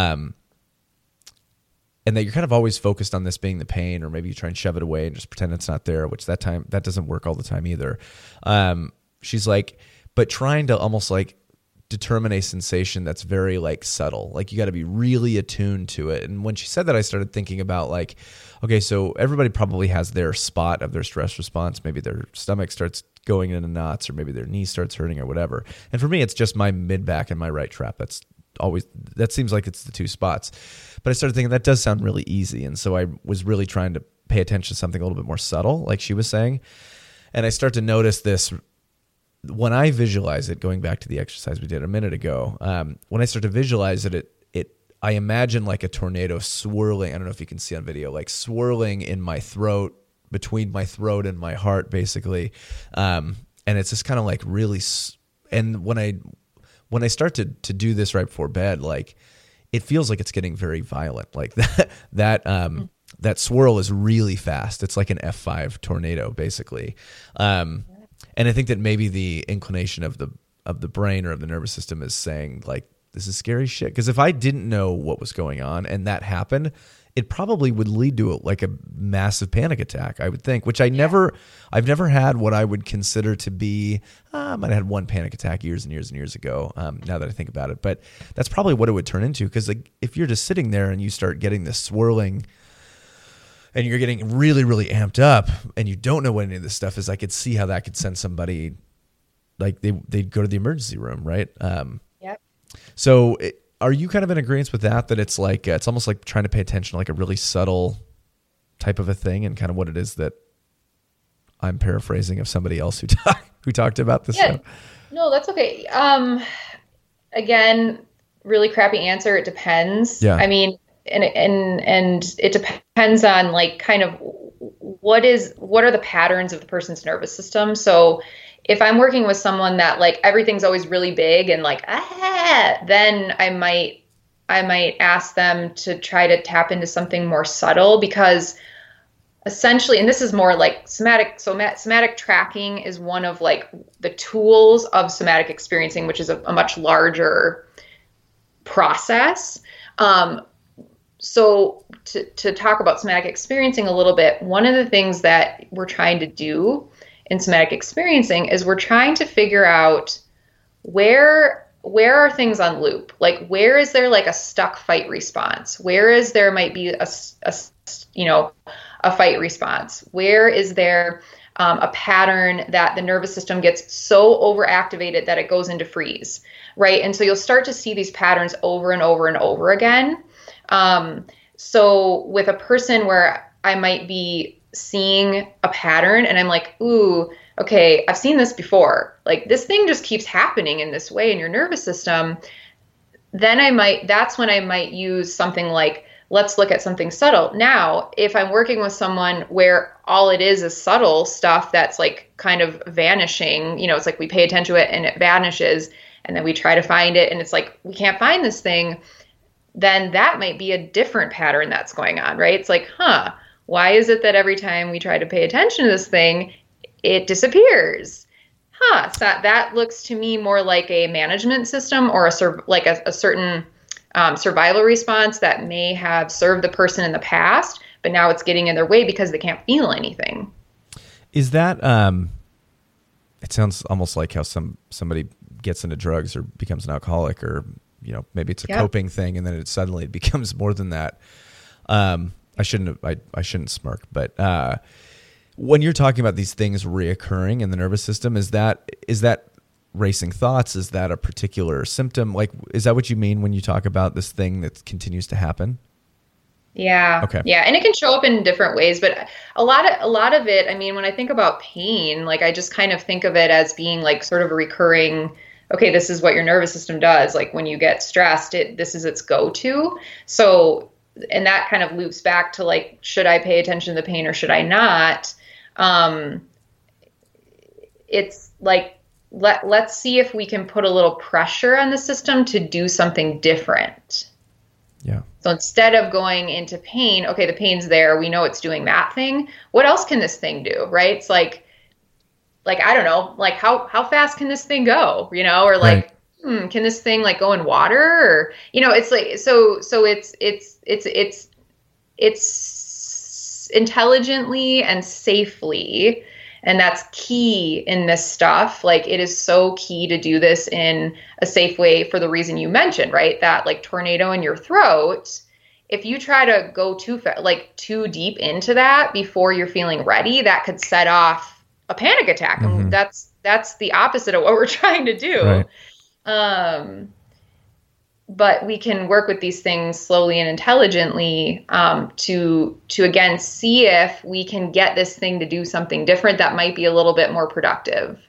And that you're kind of always focused on this being the pain, or maybe you try and shove it away and just pretend it's not there, which that doesn't work all the time either. She's like, but trying to almost like determine a sensation that's very like subtle, like you got to be really attuned to it. And when she said that, I started thinking about like, okay, so everybody probably has their spot of their stress response. Maybe their stomach starts going into knots, or maybe their knee starts hurting or whatever. And for me, it's just my mid back and my right trap. That's always, that seems like it's the two spots. But I started thinking that does sound really easy. And so I was really trying to pay attention to something a little bit more subtle, like she was saying. And I start to notice this when I visualize it, going back to the exercise we did a minute ago. When I start to visualize it, I imagine like a tornado swirling. I don't know if you can see on video, like swirling in my throat, between my throat and my heart, basically. And it's just kind of like really, and when I start to do this right before bed, like it feels like it's getting very violent. Like that swirl is really fast. It's like an F5 tornado, basically. And I think that maybe the inclination of the brain or of the nervous system is saying like, this is scary shit. Because if I didn't know what was going on and that happened, it probably would lead to a massive panic attack, I would think, which I've never had what I would consider to be, I might have had one panic attack years and years and years ago, now that I think about it. But that's probably what it would turn into. Because like, if you're just sitting there and you start getting this swirling and you're getting really, really amped up and you don't know what any of this stuff is, I could see how that could send somebody, like they'd go to the emergency room, right? Yep. So are you kind of in agreement with that it's like, it's almost like trying to pay attention to like a really subtle type of a thing, and kind of what it is that I'm paraphrasing of somebody else who talked about this stuff? No, that's okay. Again, really crappy answer. It depends. Yeah. I mean, and it depends on like kind of what are the patterns of the person's nervous system. So if I'm working with someone that like everything's always really big and like, then I might ask them to try to tap into something more subtle, because essentially, and this is more like somatic. So somatic tracking is one of like the tools of somatic experiencing, which is a much larger process. So to talk about somatic experiencing a little bit, one of the things that we're trying to do in somatic experiencing is we're trying to figure out where are things on loop? Like, where is there like a stuck fight response? Where is there might be a fight response? Where is there a pattern that the nervous system gets so overactivated that it goes into freeze, right? And so you'll start to see these patterns over and over and over again. So with a person where I might be seeing a pattern and I'm like, ooh, okay, I've seen this before. Like this thing just keeps happening in this way in your nervous system. Then that's when I might use something like, let's look at something subtle. Now, if I'm working with someone where all it is subtle stuff that's like kind of vanishing, it's like we pay attention to it and it vanishes, and then we try to find it and it's like, we can't find this thing, then that might be a different pattern that's going on, right? It's like, why is it that every time we try to pay attention to this thing, it disappears? So that looks to me more like a management system or a certain survival response that may have served the person in the past, but now it's getting in their way because they can't feel anything. Is that, it sounds almost like how somebody gets into drugs or becomes an alcoholic, or, maybe it's a coping thing and then it suddenly becomes more than that. I shouldn't smirk, but when you're talking about these things reoccurring in the nervous system, is that racing thoughts? Is that a particular symptom? Like, is that what you mean when you talk about this thing that continues to happen? Yeah. Okay. Yeah. And it can show up in different ways, but a lot of it, I mean, when I think about pain, like I just kind of think of it as being like sort of a recurring, okay, this is what your nervous system does. Like when you get stressed, this is its go-to. So, and that kind of loops back to like, should I pay attention to the pain or should I not? It's like, let's see if we can put a little pressure on the system to do something different. Yeah. So instead of going into pain, okay, the pain's there, we know it's doing that thing. What else can this thing do? Right? It's like, I don't know, like how fast can this thing go? Or like, right. Can this thing like go in water? Or, it's like, so it's intelligently and safely. And that's key in this stuff. Like it is so key to do this in a safe way for the reason you mentioned, right? That like tornado in your throat, if you try to go too deep into that before you're feeling ready, that could set off a panic attack. Mm-hmm. And that's the opposite of what we're trying to do. Right. but we can work with these things slowly and intelligently to again see if we can get this thing to do something different that might be a little bit more productive.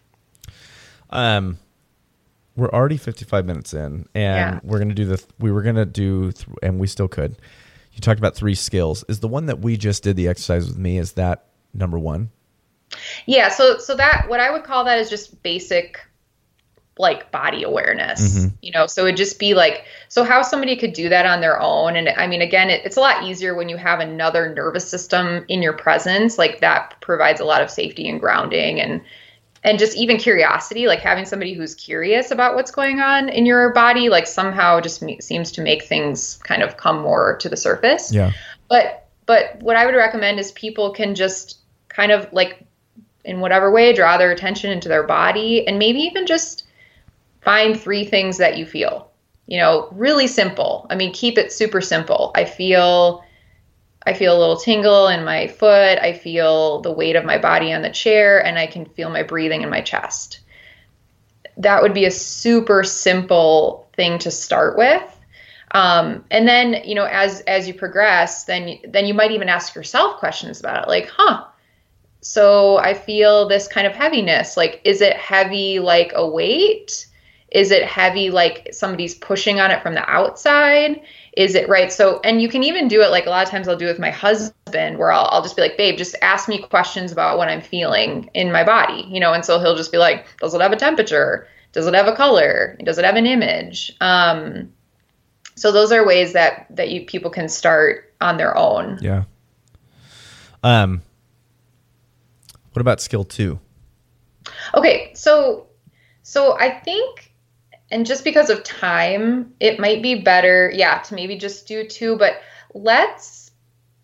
We're already 55 minutes in, and we're going to do we were going to do, and we still could. You talked about 3 skills. Is the one that we just did the exercise with me, is that number 1? Yeah. So that, what I would call that is just basic, like, body awareness, so it'd just be like, so how somebody could do that on their own. And I mean, again, it's a lot easier when you have another nervous system in your presence, like that provides a lot of safety and grounding and just even curiosity, like having somebody who's curious about what's going on in your body, like somehow just seems to make things kind of come more to the surface. Yeah. But what I would recommend is people can just kind of, like, in whatever way, draw their attention into their body and maybe even just find 3 things that you feel, really simple. I mean, keep it super simple. I feel a little tingle in my foot. I feel the weight of my body on the chair, and I can feel my breathing in my chest. That would be a super simple thing to start with. And then, as you progress, then you might even ask yourself questions about it. Like, so I feel this kind of heaviness. Like, is it heavy like a weight? Is it heavy like somebody's pushing on it from the outside? Is it right? So, and you can even do it, like a lot of times I'll do it with my husband, where I'll just be like, babe, just ask me questions about what I'm feeling in my body, and so he'll just be like, does it have a temperature? Does it have a color? Does it have an image? So those are ways that people can start on their own. Yeah. What about skill 2? Okay. So I think, and just because of time, it might be better, to maybe just do 2, but let's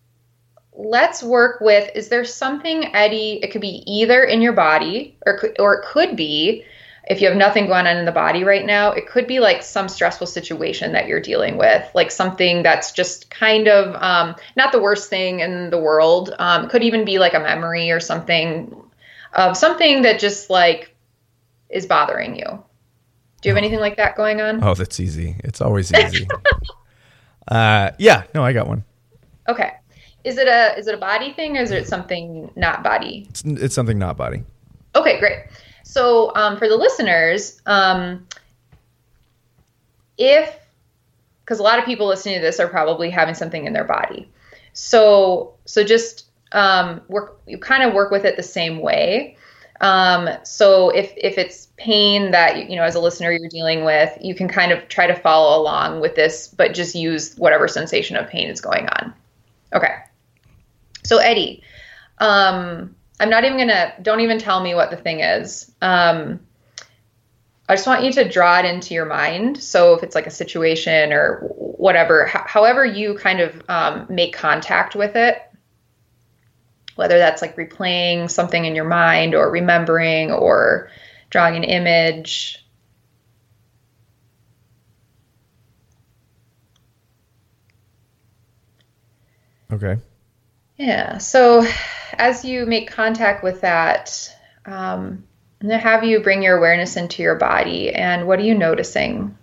work with, is there something, Eddie, it could be either in your body or it could be, if you have nothing going on in the body right now, it could be like some stressful situation that you're dealing with, like something that's just kind of not the worst thing in the world. It could even be like a memory or something that just like is bothering you. Do you have anything like that going on? Oh, that's easy. It's always easy. Yeah, no, I got one. Okay. Is it a body thing, or is it something not body? It's something not body. Okay, great. So for the listeners, because a lot of people listening to this are probably having something in their body. So just you kind of work with it the same way. So if it's pain that, as a listener you're dealing with, you can kind of try to follow along with this, but just use whatever sensation of pain is going on. Okay. So Eddie, I'm not even don't even tell me what the thing is. I just want you to draw it into your mind. So if it's like a situation or whatever, however you kind of make contact with it, whether that's like replaying something in your mind or remembering or drawing an image. Okay. Yeah. So as you make contact with that, I'm going to have you bring your awareness into your body. And what are you noticing?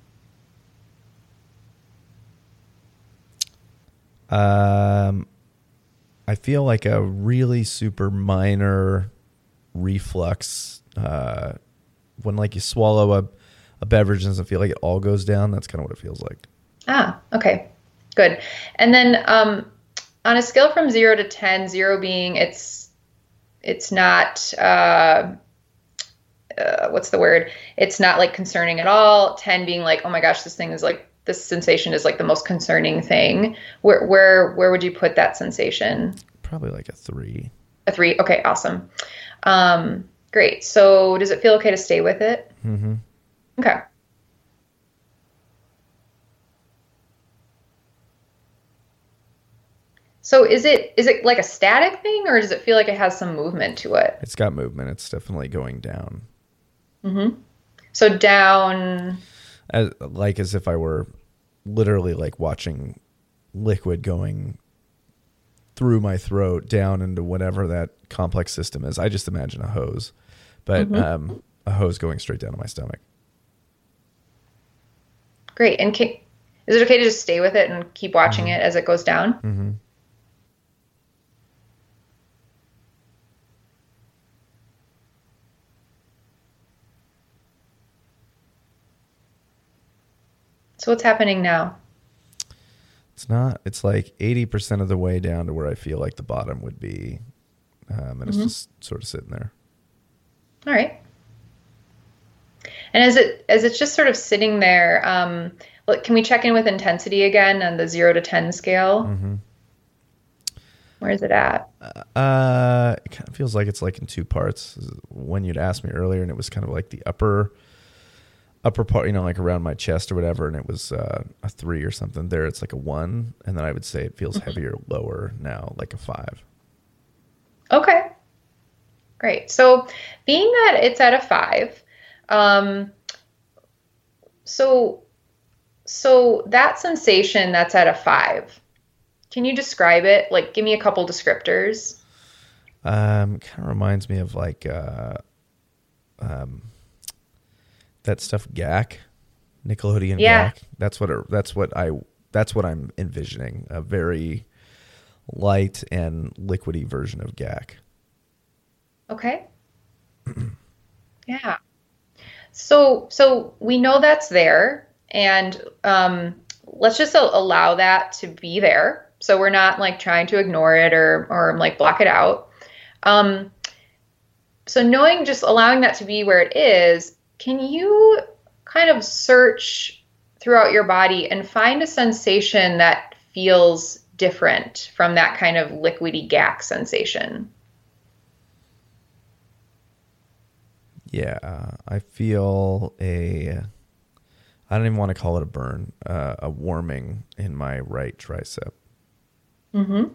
I feel like a really super minor reflux when like you swallow a beverage and doesn't feel like it all goes down. That's kind of what it feels like. Okay, good. And then on a scale from 0 to 10, 0 being it's not what's the word? It's not like concerning at all. 10 being like, oh my gosh, this sensation is like the most concerning thing. Where would you put that sensation? Probably like a 3. A 3. Okay, awesome. Great. So does it feel okay to stay with it? Mm-hmm. Okay. So is it like a static thing, or does it feel like it has some movement to it? It's got movement. It's definitely going down. Mm-hmm. So down. As if I were literally like watching liquid going through my throat down into whatever that complex system is. I just imagine a hose, but a hose going straight down to my stomach. Great. And Is it okay to just stay with it and keep watching it as it goes down? Mm-hmm. So what's happening now? It's like 80% of the way down to where I feel like the bottom would be. And it's just sort of sitting there. All right. And as it's just sort of sitting there, can we check in with intensity again on the 0 to 10 scale? Mm-hmm. Where is it at? It kind of feels like it's like in two parts. When you'd asked me earlier, and it was kind of like the upper part, like around my chest or whatever, and it was a 3 or something. There, it's like a 1, and then I would say it feels heavier lower now, like a 5. Okay, great. So being that it's at a 5, so that sensation that's at a 5, can you describe it? Like, give me a couple descriptors. Kind of reminds me of like that stuff GAC, Nickelodeon GAC. That's what I'm envisioning. A very light and liquidy version of GAC. Okay. Yeah. So we know that's there, and let's just allow that to be there. So we're not like trying to ignore it or like block it out. So allowing that to be where it is, can you kind of search throughout your body and find a sensation that feels different from that kind of liquidy GAC sensation? Yeah, I feel I don't even want to call it a burn, a warming in my right tricep. Mm-hmm.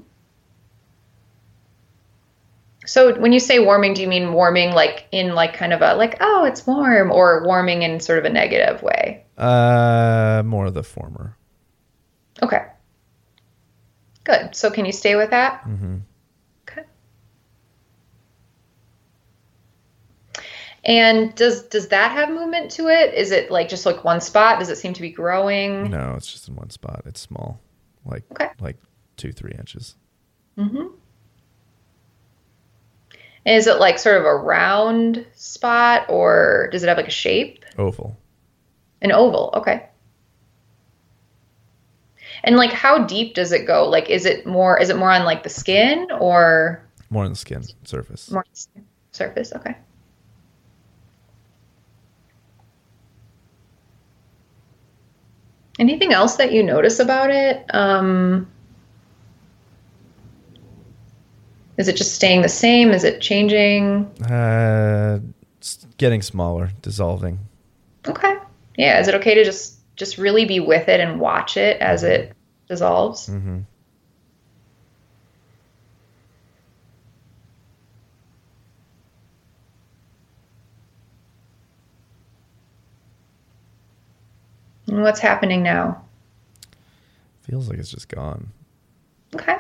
So when you say warming, do you mean warming like in like kind of a like, oh, it's warm, or warming in sort of a negative way? More of the former. Okay. Good. So can you stay with that? Mm-hmm. Okay. And does that have movement to it? Is it like just like one spot? Does it seem to be growing? No, it's just in one spot. It's small, like 2-3 inches. Mm-hmm. And is it like sort of a round spot, or does it have like a shape? Oval. An oval. Okay. And like, how deep does it go? Like, is it more on like the skin, or more on the skin surface? More on the skin surface. Okay. Anything else that you notice about it? Is it just staying the same? Is it changing? It's getting smaller, dissolving. Okay. Yeah. Is it okay to just really be with it and watch it as it dissolves? Mm-hmm. And what's happening now? Feels like it's just gone. Okay.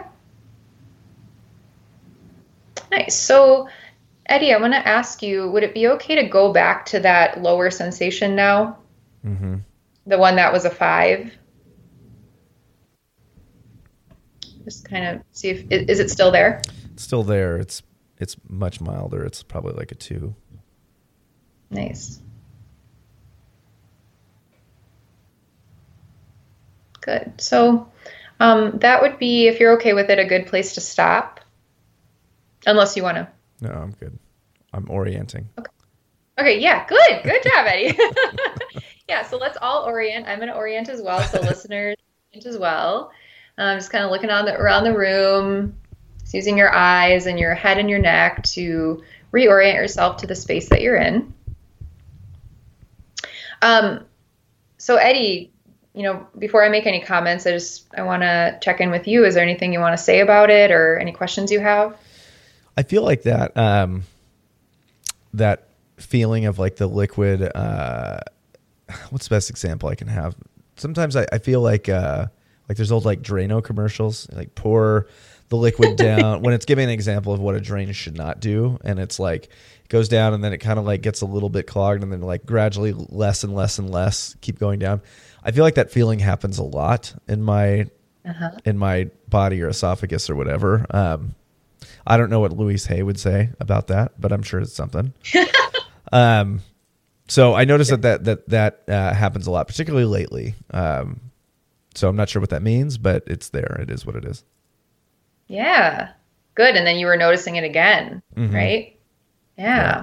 Nice. So, Eddie, I want to ask you, would it be okay to go back to that lower sensation now? Mm-hmm. The one that was a 5? Just kind of see is it still there? It's still there. It's much milder. It's probably like a 2. Nice. Good. So that would be, if you're okay with it, a good place to stop. Unless you want to. No, I'm good. I'm orienting. Okay. Yeah. Good. Good job, Eddie. Yeah. So let's all orient. I'm going to orient as well. So listeners orient as well. Just kind of looking around the room, just using your eyes and your head and your neck to reorient yourself to the space that you're in. So Eddie, before I make any comments, I want to check in with you. Is there anything you want to say about it, or any questions you have? I feel like that that feeling of like the liquid. What's the best example I can have? Sometimes I feel like there's old like Drano commercials, like pour the liquid down when it's giving an example of what a drain should not do, and it's like it goes down and then it kind of like gets a little bit clogged and then like gradually less and less and less keep going down. I feel like that feeling happens a lot in my body or esophagus or whatever. I don't know what Louise Hay would say about that, but I'm sure it's something. So I noticed that happens a lot, particularly lately. So I'm not sure what that means, but it's there. It is what it is. Yeah. Good. And then you were noticing it again, right? Yeah.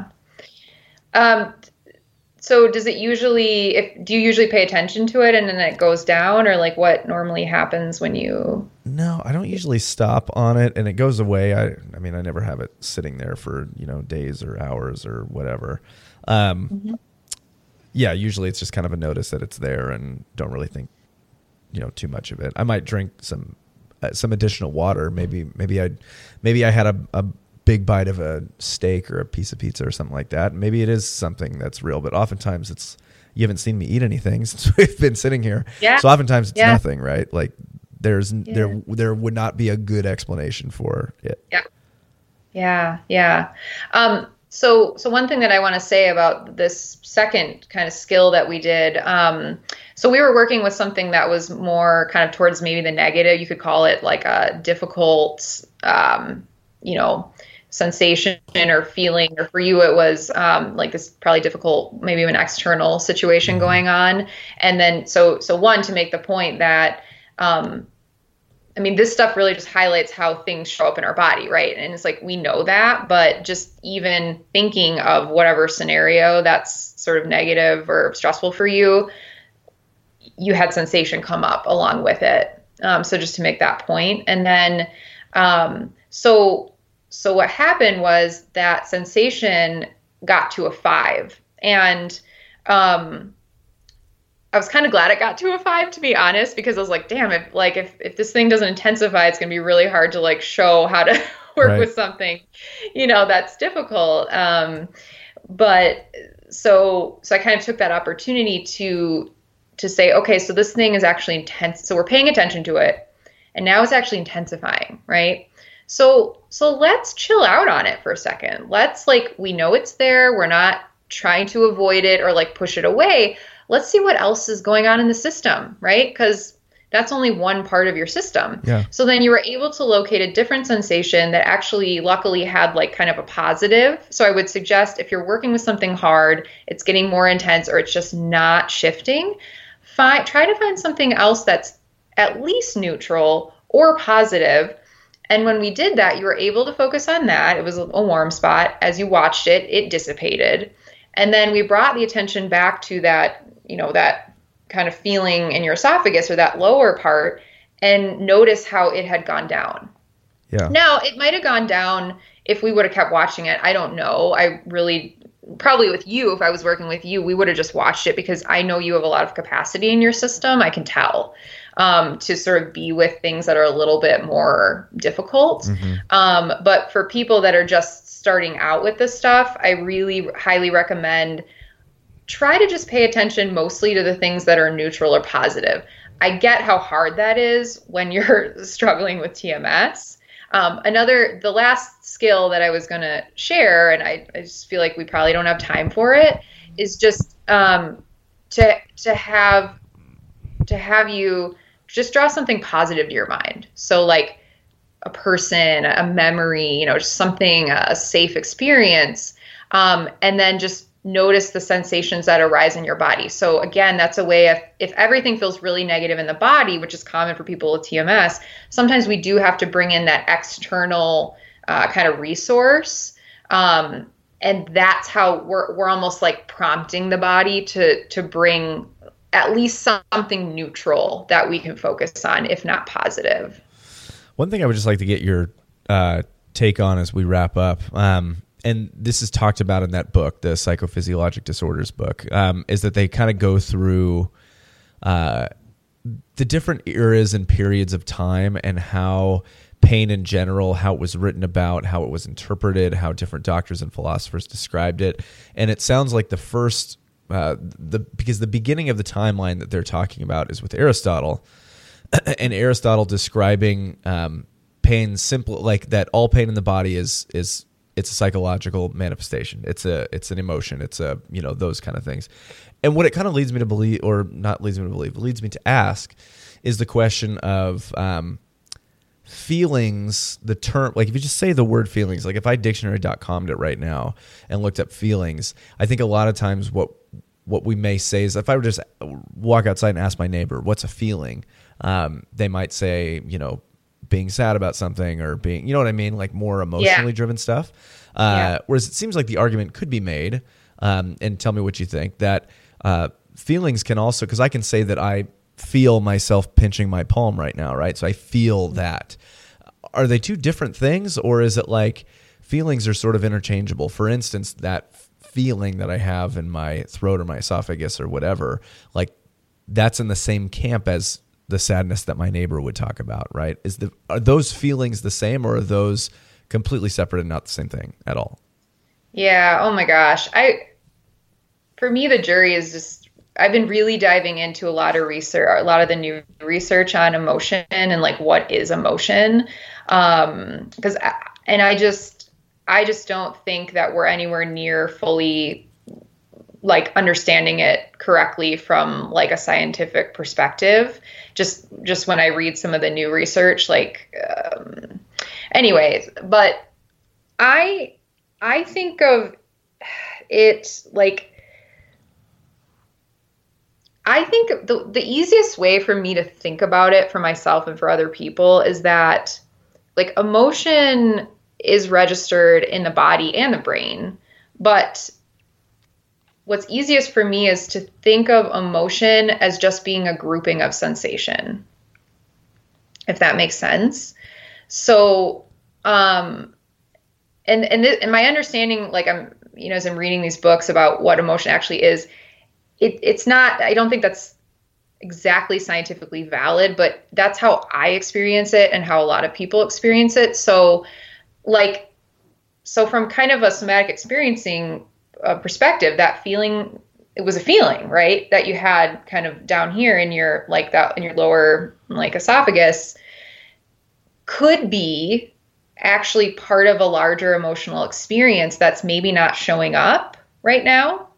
So does it usually, do you usually pay attention to it and then it goes down, or like what normally happens when you? No, I don't usually stop on it and it goes away. I mean, I never have it sitting there for, days or hours or whatever. Yeah, usually it's just kind of a notice that it's there and don't really think, too much of it. I might drink some additional water. Maybe I had a big bite of a steak or a piece of pizza or something like that. Maybe it is something that's real, but oftentimes you haven't seen me eat anything since we've been sitting here. Yeah. So oftentimes it's nothing, right? Like there would not be a good explanation for it. Yeah. So one thing that I want to say about this second kind of skill that we did, so we were working with something that was more kind of towards maybe the negative. You could call it like a difficult, sensation or feeling, or for you it was like this probably difficult, maybe an external situation going on. And then so one, to make the point that this stuff really just highlights how things show up in our body, right? And it's like, we know that, but just even thinking of whatever scenario that's sort of negative or stressful for you, you had sensation come up along with it. So just to make that point. And then, so what happened was that sensation got to a 5, and, I was kind of glad it got to a 5, to be honest, because I was like, damn, if this thing doesn't intensify, it's going to be really hard to like show how to work with something, that's difficult. But so I kind of took that opportunity to say, okay, so this thing is actually intense. So we're paying attention to it, and now it's actually intensifying, right? So let's chill out on it for a second. We know it's there. We're not trying to avoid it or like push it away. Let's see what else is going on in the system, right? Because that's only one part of your system. Yeah. So then you were able to locate a different sensation that actually luckily had like kind of a positive. So I would suggest, if you're working with something hard, it's getting more intense, or it's just not shifting, try to find something else that's at least neutral or positive. And when we did that, you were able to focus on that. It was a warm spot. As you watched it, it dissipated. And then we brought the attention back to that, that kind of feeling in your esophagus, or that lower part, and notice how it had gone down. Yeah. Now, it might have gone down if we would have kept watching it. I don't know. I really, probably with you, if I was working with you, we would have just watched it, because I know you have a lot of capacity in your system. I can tell, to sort of be with things that are a little bit more difficult. But for people that are just starting out with this stuff, I really highly recommend try to just pay attention mostly to the things that are neutral or positive. I get how hard that is when you're struggling with TMS. The last skill that I was going to share, and I just feel like we probably don't have time for it, is just to have you just draw something positive to your mind. So like a person, a memory, just something, a safe experience, and then just notice the sensations that arise in your body. So again, that's a way if everything feels really negative in the body, which is common for people with TMS, sometimes we do have to bring in that external kind of resource. And that's how we're almost like prompting the body to bring at least something neutral that we can focus on, if not positive. One thing I would just like to get your take on as we wrap up, and this is talked about in that book, the Psychophysiologic Disorders book, is that they kind of go through the different eras and periods of time, and how pain in general, how it was written about, how it was interpreted, how different doctors and philosophers described it. And it sounds like the first, because the beginning of the timeline that they're talking about is with Aristotle, and Aristotle describing pain simple, like that all pain in the body is it's a psychological manifestation. It's an emotion. It's those kind of things. And what it kind of leads me to believe, or not leads me to believe, but leads me to ask, is the question of feelings. The term, like if you just say the word feelings, like if I dictionary.com'd it right now and looked up feelings, I think a lot of times what we may say is, if I were to just walk outside and ask my neighbor, what's a feeling? They might say, being sad about something, or being, you know what I mean? Like more emotionally driven stuff. Whereas it seems like the argument could be made, and tell me what you think, that feelings can also, because I can say that I feel myself pinching my palm right now, right? So I feel that. Are they two different things, or is it like feelings are sort of interchangeable? For instance, that feeling that I have in my throat or my esophagus or whatever, like that's in the same camp as the sadness that my neighbor would talk about, right? Are those feelings the same, or are those completely separate and not the same thing at all? Yeah. Oh my gosh. For me, the jury is just, I've been really diving into a lot of research, a lot of the new research on emotion and like what is emotion. I just don't think that we're anywhere near fully like understanding it correctly from like a scientific perspective. Just when I read some of the new research, anyways, but I think of it like, I think the easiest way for me to think about it for myself and for other people is that like emotion is registered in the body and the brain, but what's easiest for me is to think of emotion as just being a grouping of sensation, if that makes sense. So, and my understanding, like as I'm reading these books about what emotion actually is, it's not, I don't think that's exactly scientifically valid, but that's how I experience it and how a lot of people experience it. So from kind of a somatic experiencing perspective, that feeling, it was a feeling, right? That you had kind of down here in your, like that in your lower like esophagus, could be actually part of a larger emotional experience that's maybe not showing up right now.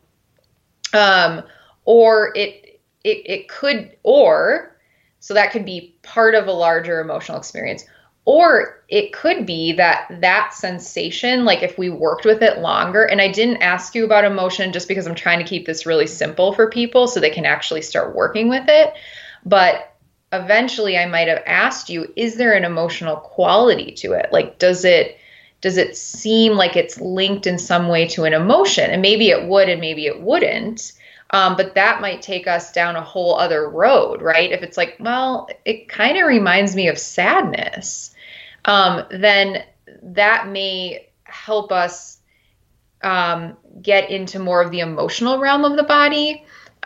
Or it could, so that could be part of a larger emotional experience. Or it could be that sensation, like if we worked with it longer, and I didn't ask you about emotion just because I'm trying to keep this really simple for people so they can actually start working with it. But eventually I might have asked you, is there an emotional quality to it? Like, does it seem like it's linked in some way to an emotion? And maybe it would, and maybe it wouldn't. But that might take us down a whole other road, right? If it's like, well, it kind of reminds me of sadness, then that may help us get into more of the emotional realm of the body.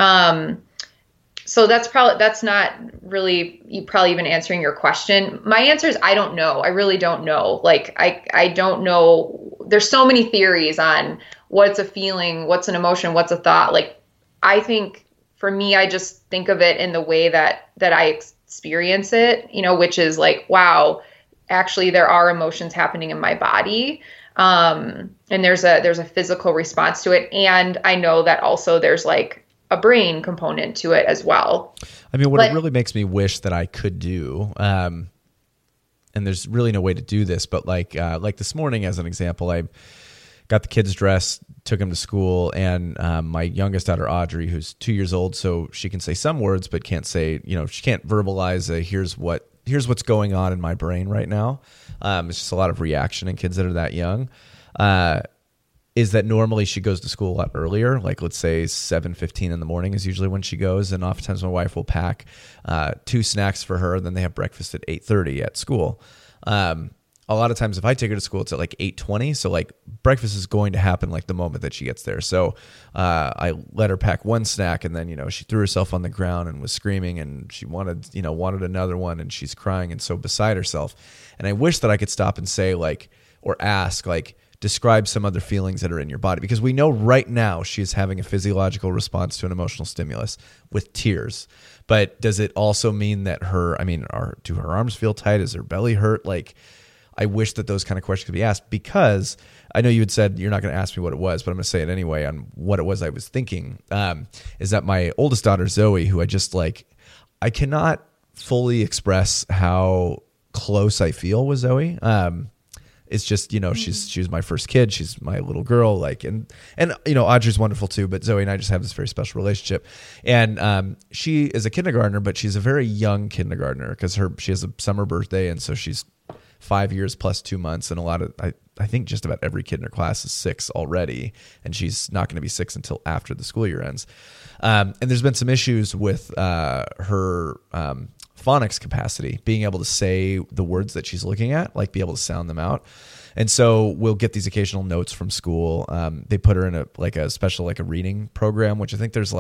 So that's not really you probably even answering your question. My answer is I don't know. I really don't know. Like I don't know. There's so many theories on what's a feeling, what's an emotion, what's a thought. Like I think for me, I just think of it in the way that I experience it, which is like, wow, actually there are emotions happening in my body. And there's a physical response to it. And I know that also there's like a brain component to it as well. I mean, it really makes me wish that I could do, and there's really no way to do this, but like this morning, as an example, I got the kids dressed, took them to school, and my youngest daughter, Audrey, who's 2 years old, so she can say some words, but can't say, she can't verbalize here's what's going on in my brain right now. It's just a lot of reaction in kids that are that young. Is that normally she goes to school a lot earlier, like let's say 7:15 in the morning is usually when she goes, and oftentimes my wife will pack 2 snacks for her, and then they have breakfast at 8:30 at school. A lot of times if I take her to school, it's at like 8:20. So like breakfast is going to happen like the moment that she gets there. So I let her pack 1 snack, and then, she threw herself on the ground and was screaming, and she wanted another one, and she's crying and so beside herself. And I wish that I could stop and say or ask describe some other feelings that are in your body, because we know right now she is having a physiological response to an emotional stimulus with tears. But does it also mean that do her arms feel tight? Does her belly hurt? I wish that those kind of questions could be asked, because I know you had said you're not going to ask me what it was, but I'm going to say it anyway on what it was I was thinking, is that my oldest daughter, Zoe, who I cannot fully express how close I feel with Zoe. It's just, she was my first kid. She's my little girl. And Audrey's wonderful too, but Zoe and I just have this very special relationship. And she is a kindergartner, but she's a very young kindergartner because she has a summer birthday. And so she's 5 years plus 2 months. And I think just about every kid in her class is 6 already. And she's not going to be 6 until after the school year ends. And there's been some issues with her phonics capacity, being able to say the words that she's looking at, be able to sound them out. And so we'll get these occasional notes from school. They put her in a special, a reading program, which I think there's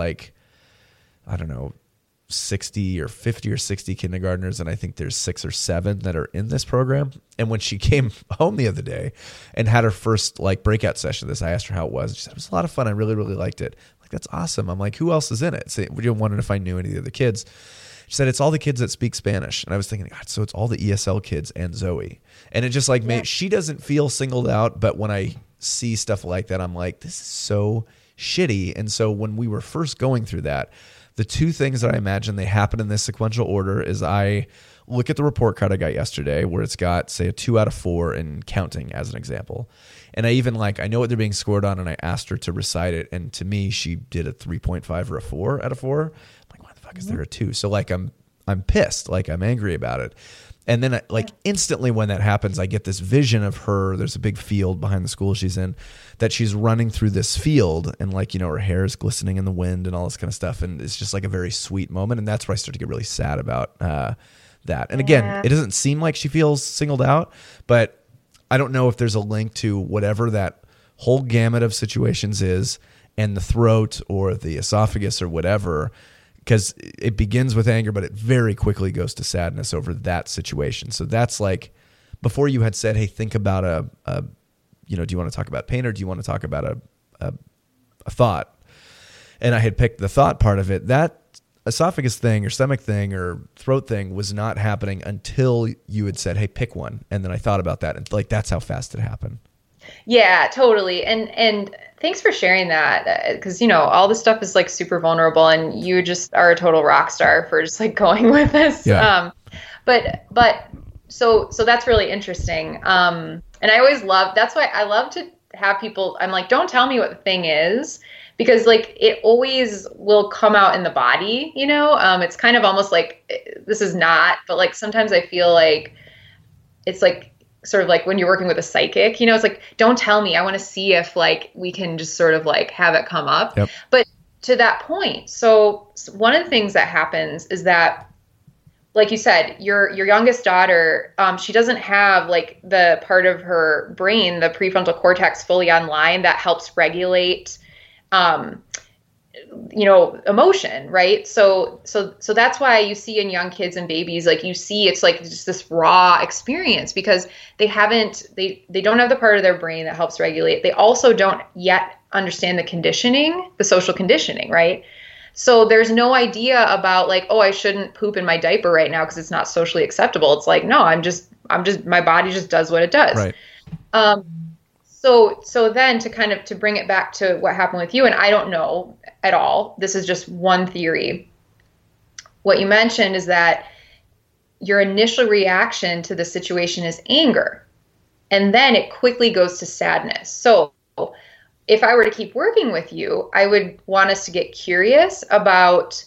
60 or 50 or 60 kindergartners. And I think there's 6 or 7 that are in this program. And when she came home the other day and had her first breakout session of this, I asked her how it was. She said, it was a lot of fun. I really, really liked it. I'm like, that's awesome. I'm like, who else is in it? So we wondering if I knew any of the other kids. She said, it's all the kids that speak Spanish. And I was thinking, God, so it's all the ESL kids and Zoe. And it just she doesn't feel singled out. But when I see stuff like that, I'm like, this is so shitty. And so when we were first going through that, the 2 things that I imagine they happen in this sequential order is I look at the report card I got yesterday where it's got, say, a 2 out of 4 in counting as an example. And I even I know what they're being scored on, and I asked her to recite it. And to me, she did a 3.5 or a 4 out of 4. Is there a 2? So I'm pissed, I'm angry about it. And then instantly when that happens, I get this vision of her. There's a big field behind the school she's in, that she's running through this field, and her hair is glistening in the wind and all this kind of stuff. And it's just a very sweet moment. And that's where I start to get really sad about that. And again, it doesn't seem like she feels singled out, but I don't know if there's a link to whatever that whole gamut of situations is, and the throat or the esophagus or whatever. Because it begins with anger, but it very quickly goes to sadness over that situation. So that's before you had said, hey, think about do you want to talk about pain, or do you want to talk about a thought? And I had picked the thought part of it. That esophagus thing or stomach thing or throat thing was not happening until you had said, hey, pick one. And then I thought about that. And that's how fast it happened. Yeah, totally. And thanks for sharing that, because, all this stuff is super vulnerable, and you just are a total rock star for just going with this. Yeah. So that's really interesting. And I always that's why I love to have people, I'm like, don't tell me what the thing is, because it always will come out in the body, it's kind of almost this is not, but sometimes I feel it's sort of when you're working with a psychic, it's don't tell me. I want to see if we can just sort of have it come up. Yep. But to that point, so one of the things that happens is that, like you said, your youngest daughter, she doesn't have the part of her brain, the prefrontal cortex, fully online that helps regulate, emotion, right? So that's why you see in young kids and babies, you see it's just this raw experience, because they don't have the part of their brain that helps regulate. They also don't yet understand the social conditioning, right? So there's no idea about I shouldn't poop in my diaper right now because it's not socially acceptable. It's no, I'm just, my body just does what it does. Right. So then to bring it back to what happened with you, and I don't know at all, this is just one theory. What you mentioned is that your initial reaction to the situation is anger, and then it quickly goes to sadness. So if I were to keep working with you, I would want us to get curious about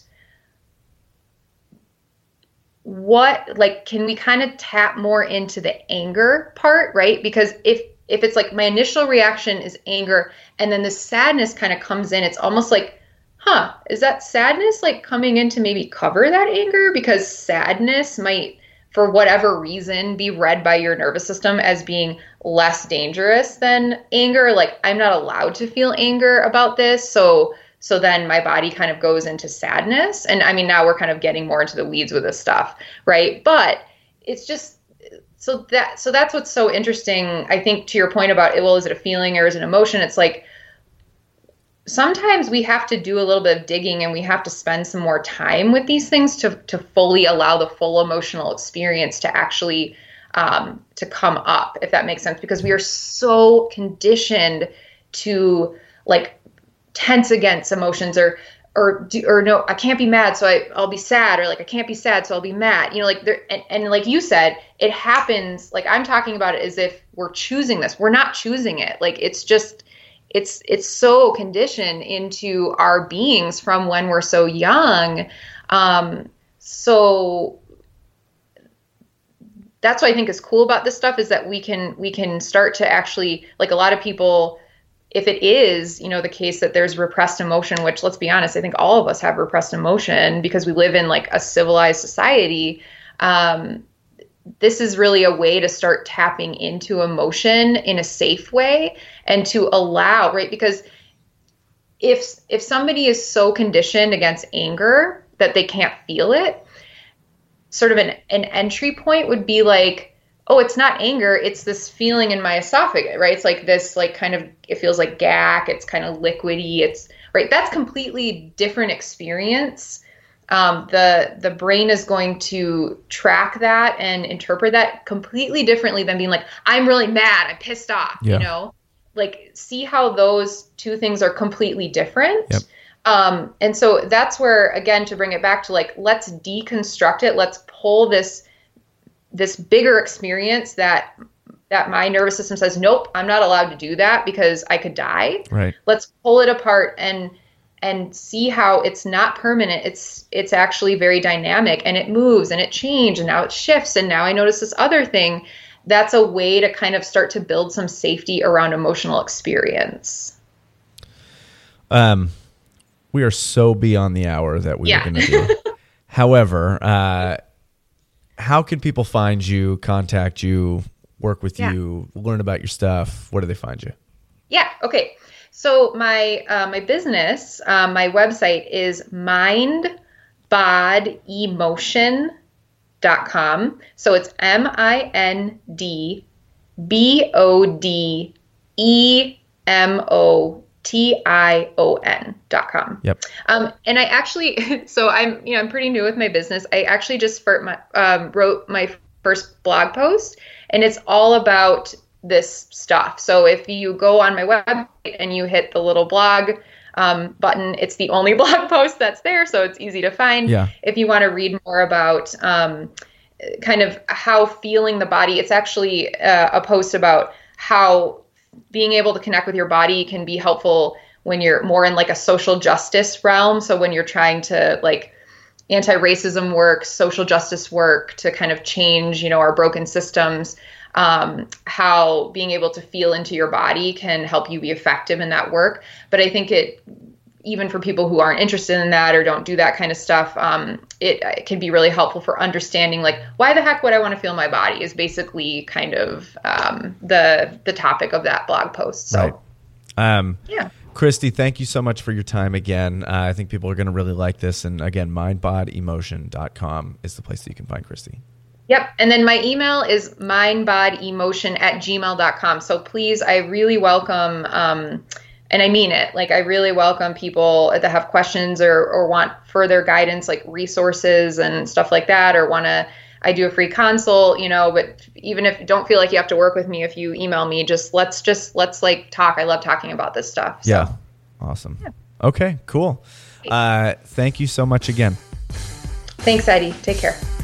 what, can we kind of tap more into the anger part, right? Because if it's my initial reaction is anger, and then the sadness kind of comes in, it's almost is that sadness coming in to maybe cover that anger? Because sadness might, for whatever reason, be read by your nervous system as being less dangerous than anger. I'm not allowed to feel anger about this. So then my body kind of goes into sadness. And I mean, now we're kind of getting more into the weeds with this stuff, right? But it's just, so that's what's so interesting. I think to your point about, well, is it a feeling or is it an emotion? It's sometimes we have to do a little bit of digging, and we have to spend some more time with these things to fully allow the full emotional experience to actually to come up, if that makes sense, because we are so conditioned to like tense against emotions or no, I can't be mad, so I'll be sad, or like I can't be sad, so I'll be mad. You know, like and like you said, it happens. Like I'm talking about it as if we're choosing this. We're not choosing it. Like it's just it's so conditioned into our beings from when we're so young. So that's what I think is cool about this stuff, is that we can start to actually, like, a lot of people, if it is, you know, the case that there's repressed emotion, which, let's be honest, I think all of us have repressed emotion because we live in like a civilized society. This is really a way to start tapping into emotion in a safe way and to allow, right? Because if somebody is so conditioned against anger that they can't feel it, sort of an entry point would be like, oh, it's not anger, it's this feeling in my esophagus, right? It's like this, like, kind of, it feels like gack, it's kind of liquidy, it's, right? That's completely different experience. The brain is going to track that and interpret that completely differently than being like, I'm really mad, I'm pissed off, you know? Like, see how those two things are completely different. Yep. And so that's where, again, to bring it back to like, let's deconstruct it. Let's pull this bigger experience that my nervous system says, nope, I'm not allowed to do that because I could die. Right. Let's pull it apart and see how it's not permanent. It's actually very dynamic, and it moves and it changes, and now it shifts. And now I notice this other thing. That's a way to kind of start to build some safety around emotional experience. We are so beyond the hour that we were going to do. However, how can people find you, contact you, work with you, learn about your stuff? Where do they find you? Yeah. Okay. So my business, my website is mindbodemotion.com. So it's mindbodemotion.com. Yep. And I actually, so I'm pretty new with my business. I actually just wrote my first blog post, and it's all about this stuff. So if you go on my website and you hit the little blog button, it's the only blog post that's there. So it's easy to find. Yeah. If you want to read more about kind of how feeling the body, it's actually a post about how being able to connect with your body can be helpful when you're more in like a social justice realm. So when you're trying to like anti-racism work, social justice work to kind of change, you know, our broken systems, how being able to feel into your body can help you be effective in that work. But I think even for people who aren't interested in that or don't do that kind of stuff, it can be really helpful for understanding, like, why the heck would I want to feel my body is basically kind of the topic of that blog post. So, right. Christy, thank you so much for your time again. I think people are going to really like this. And again, mindbodemotion.com is the place that you can find Christy. Yep. And then my email is mindbodemotion@gmail.com. So please, I really welcome, and I mean it, like, I really welcome people that have questions or want further guidance, like resources and stuff like that, or I do a free consult, you know, but even if you don't feel like you have to work with me, if you email me, let's like talk. I love talking about this stuff. So. Yeah. Awesome. Yeah. Okay, cool. Thank you so much again. Thanks, Eddie. Take care.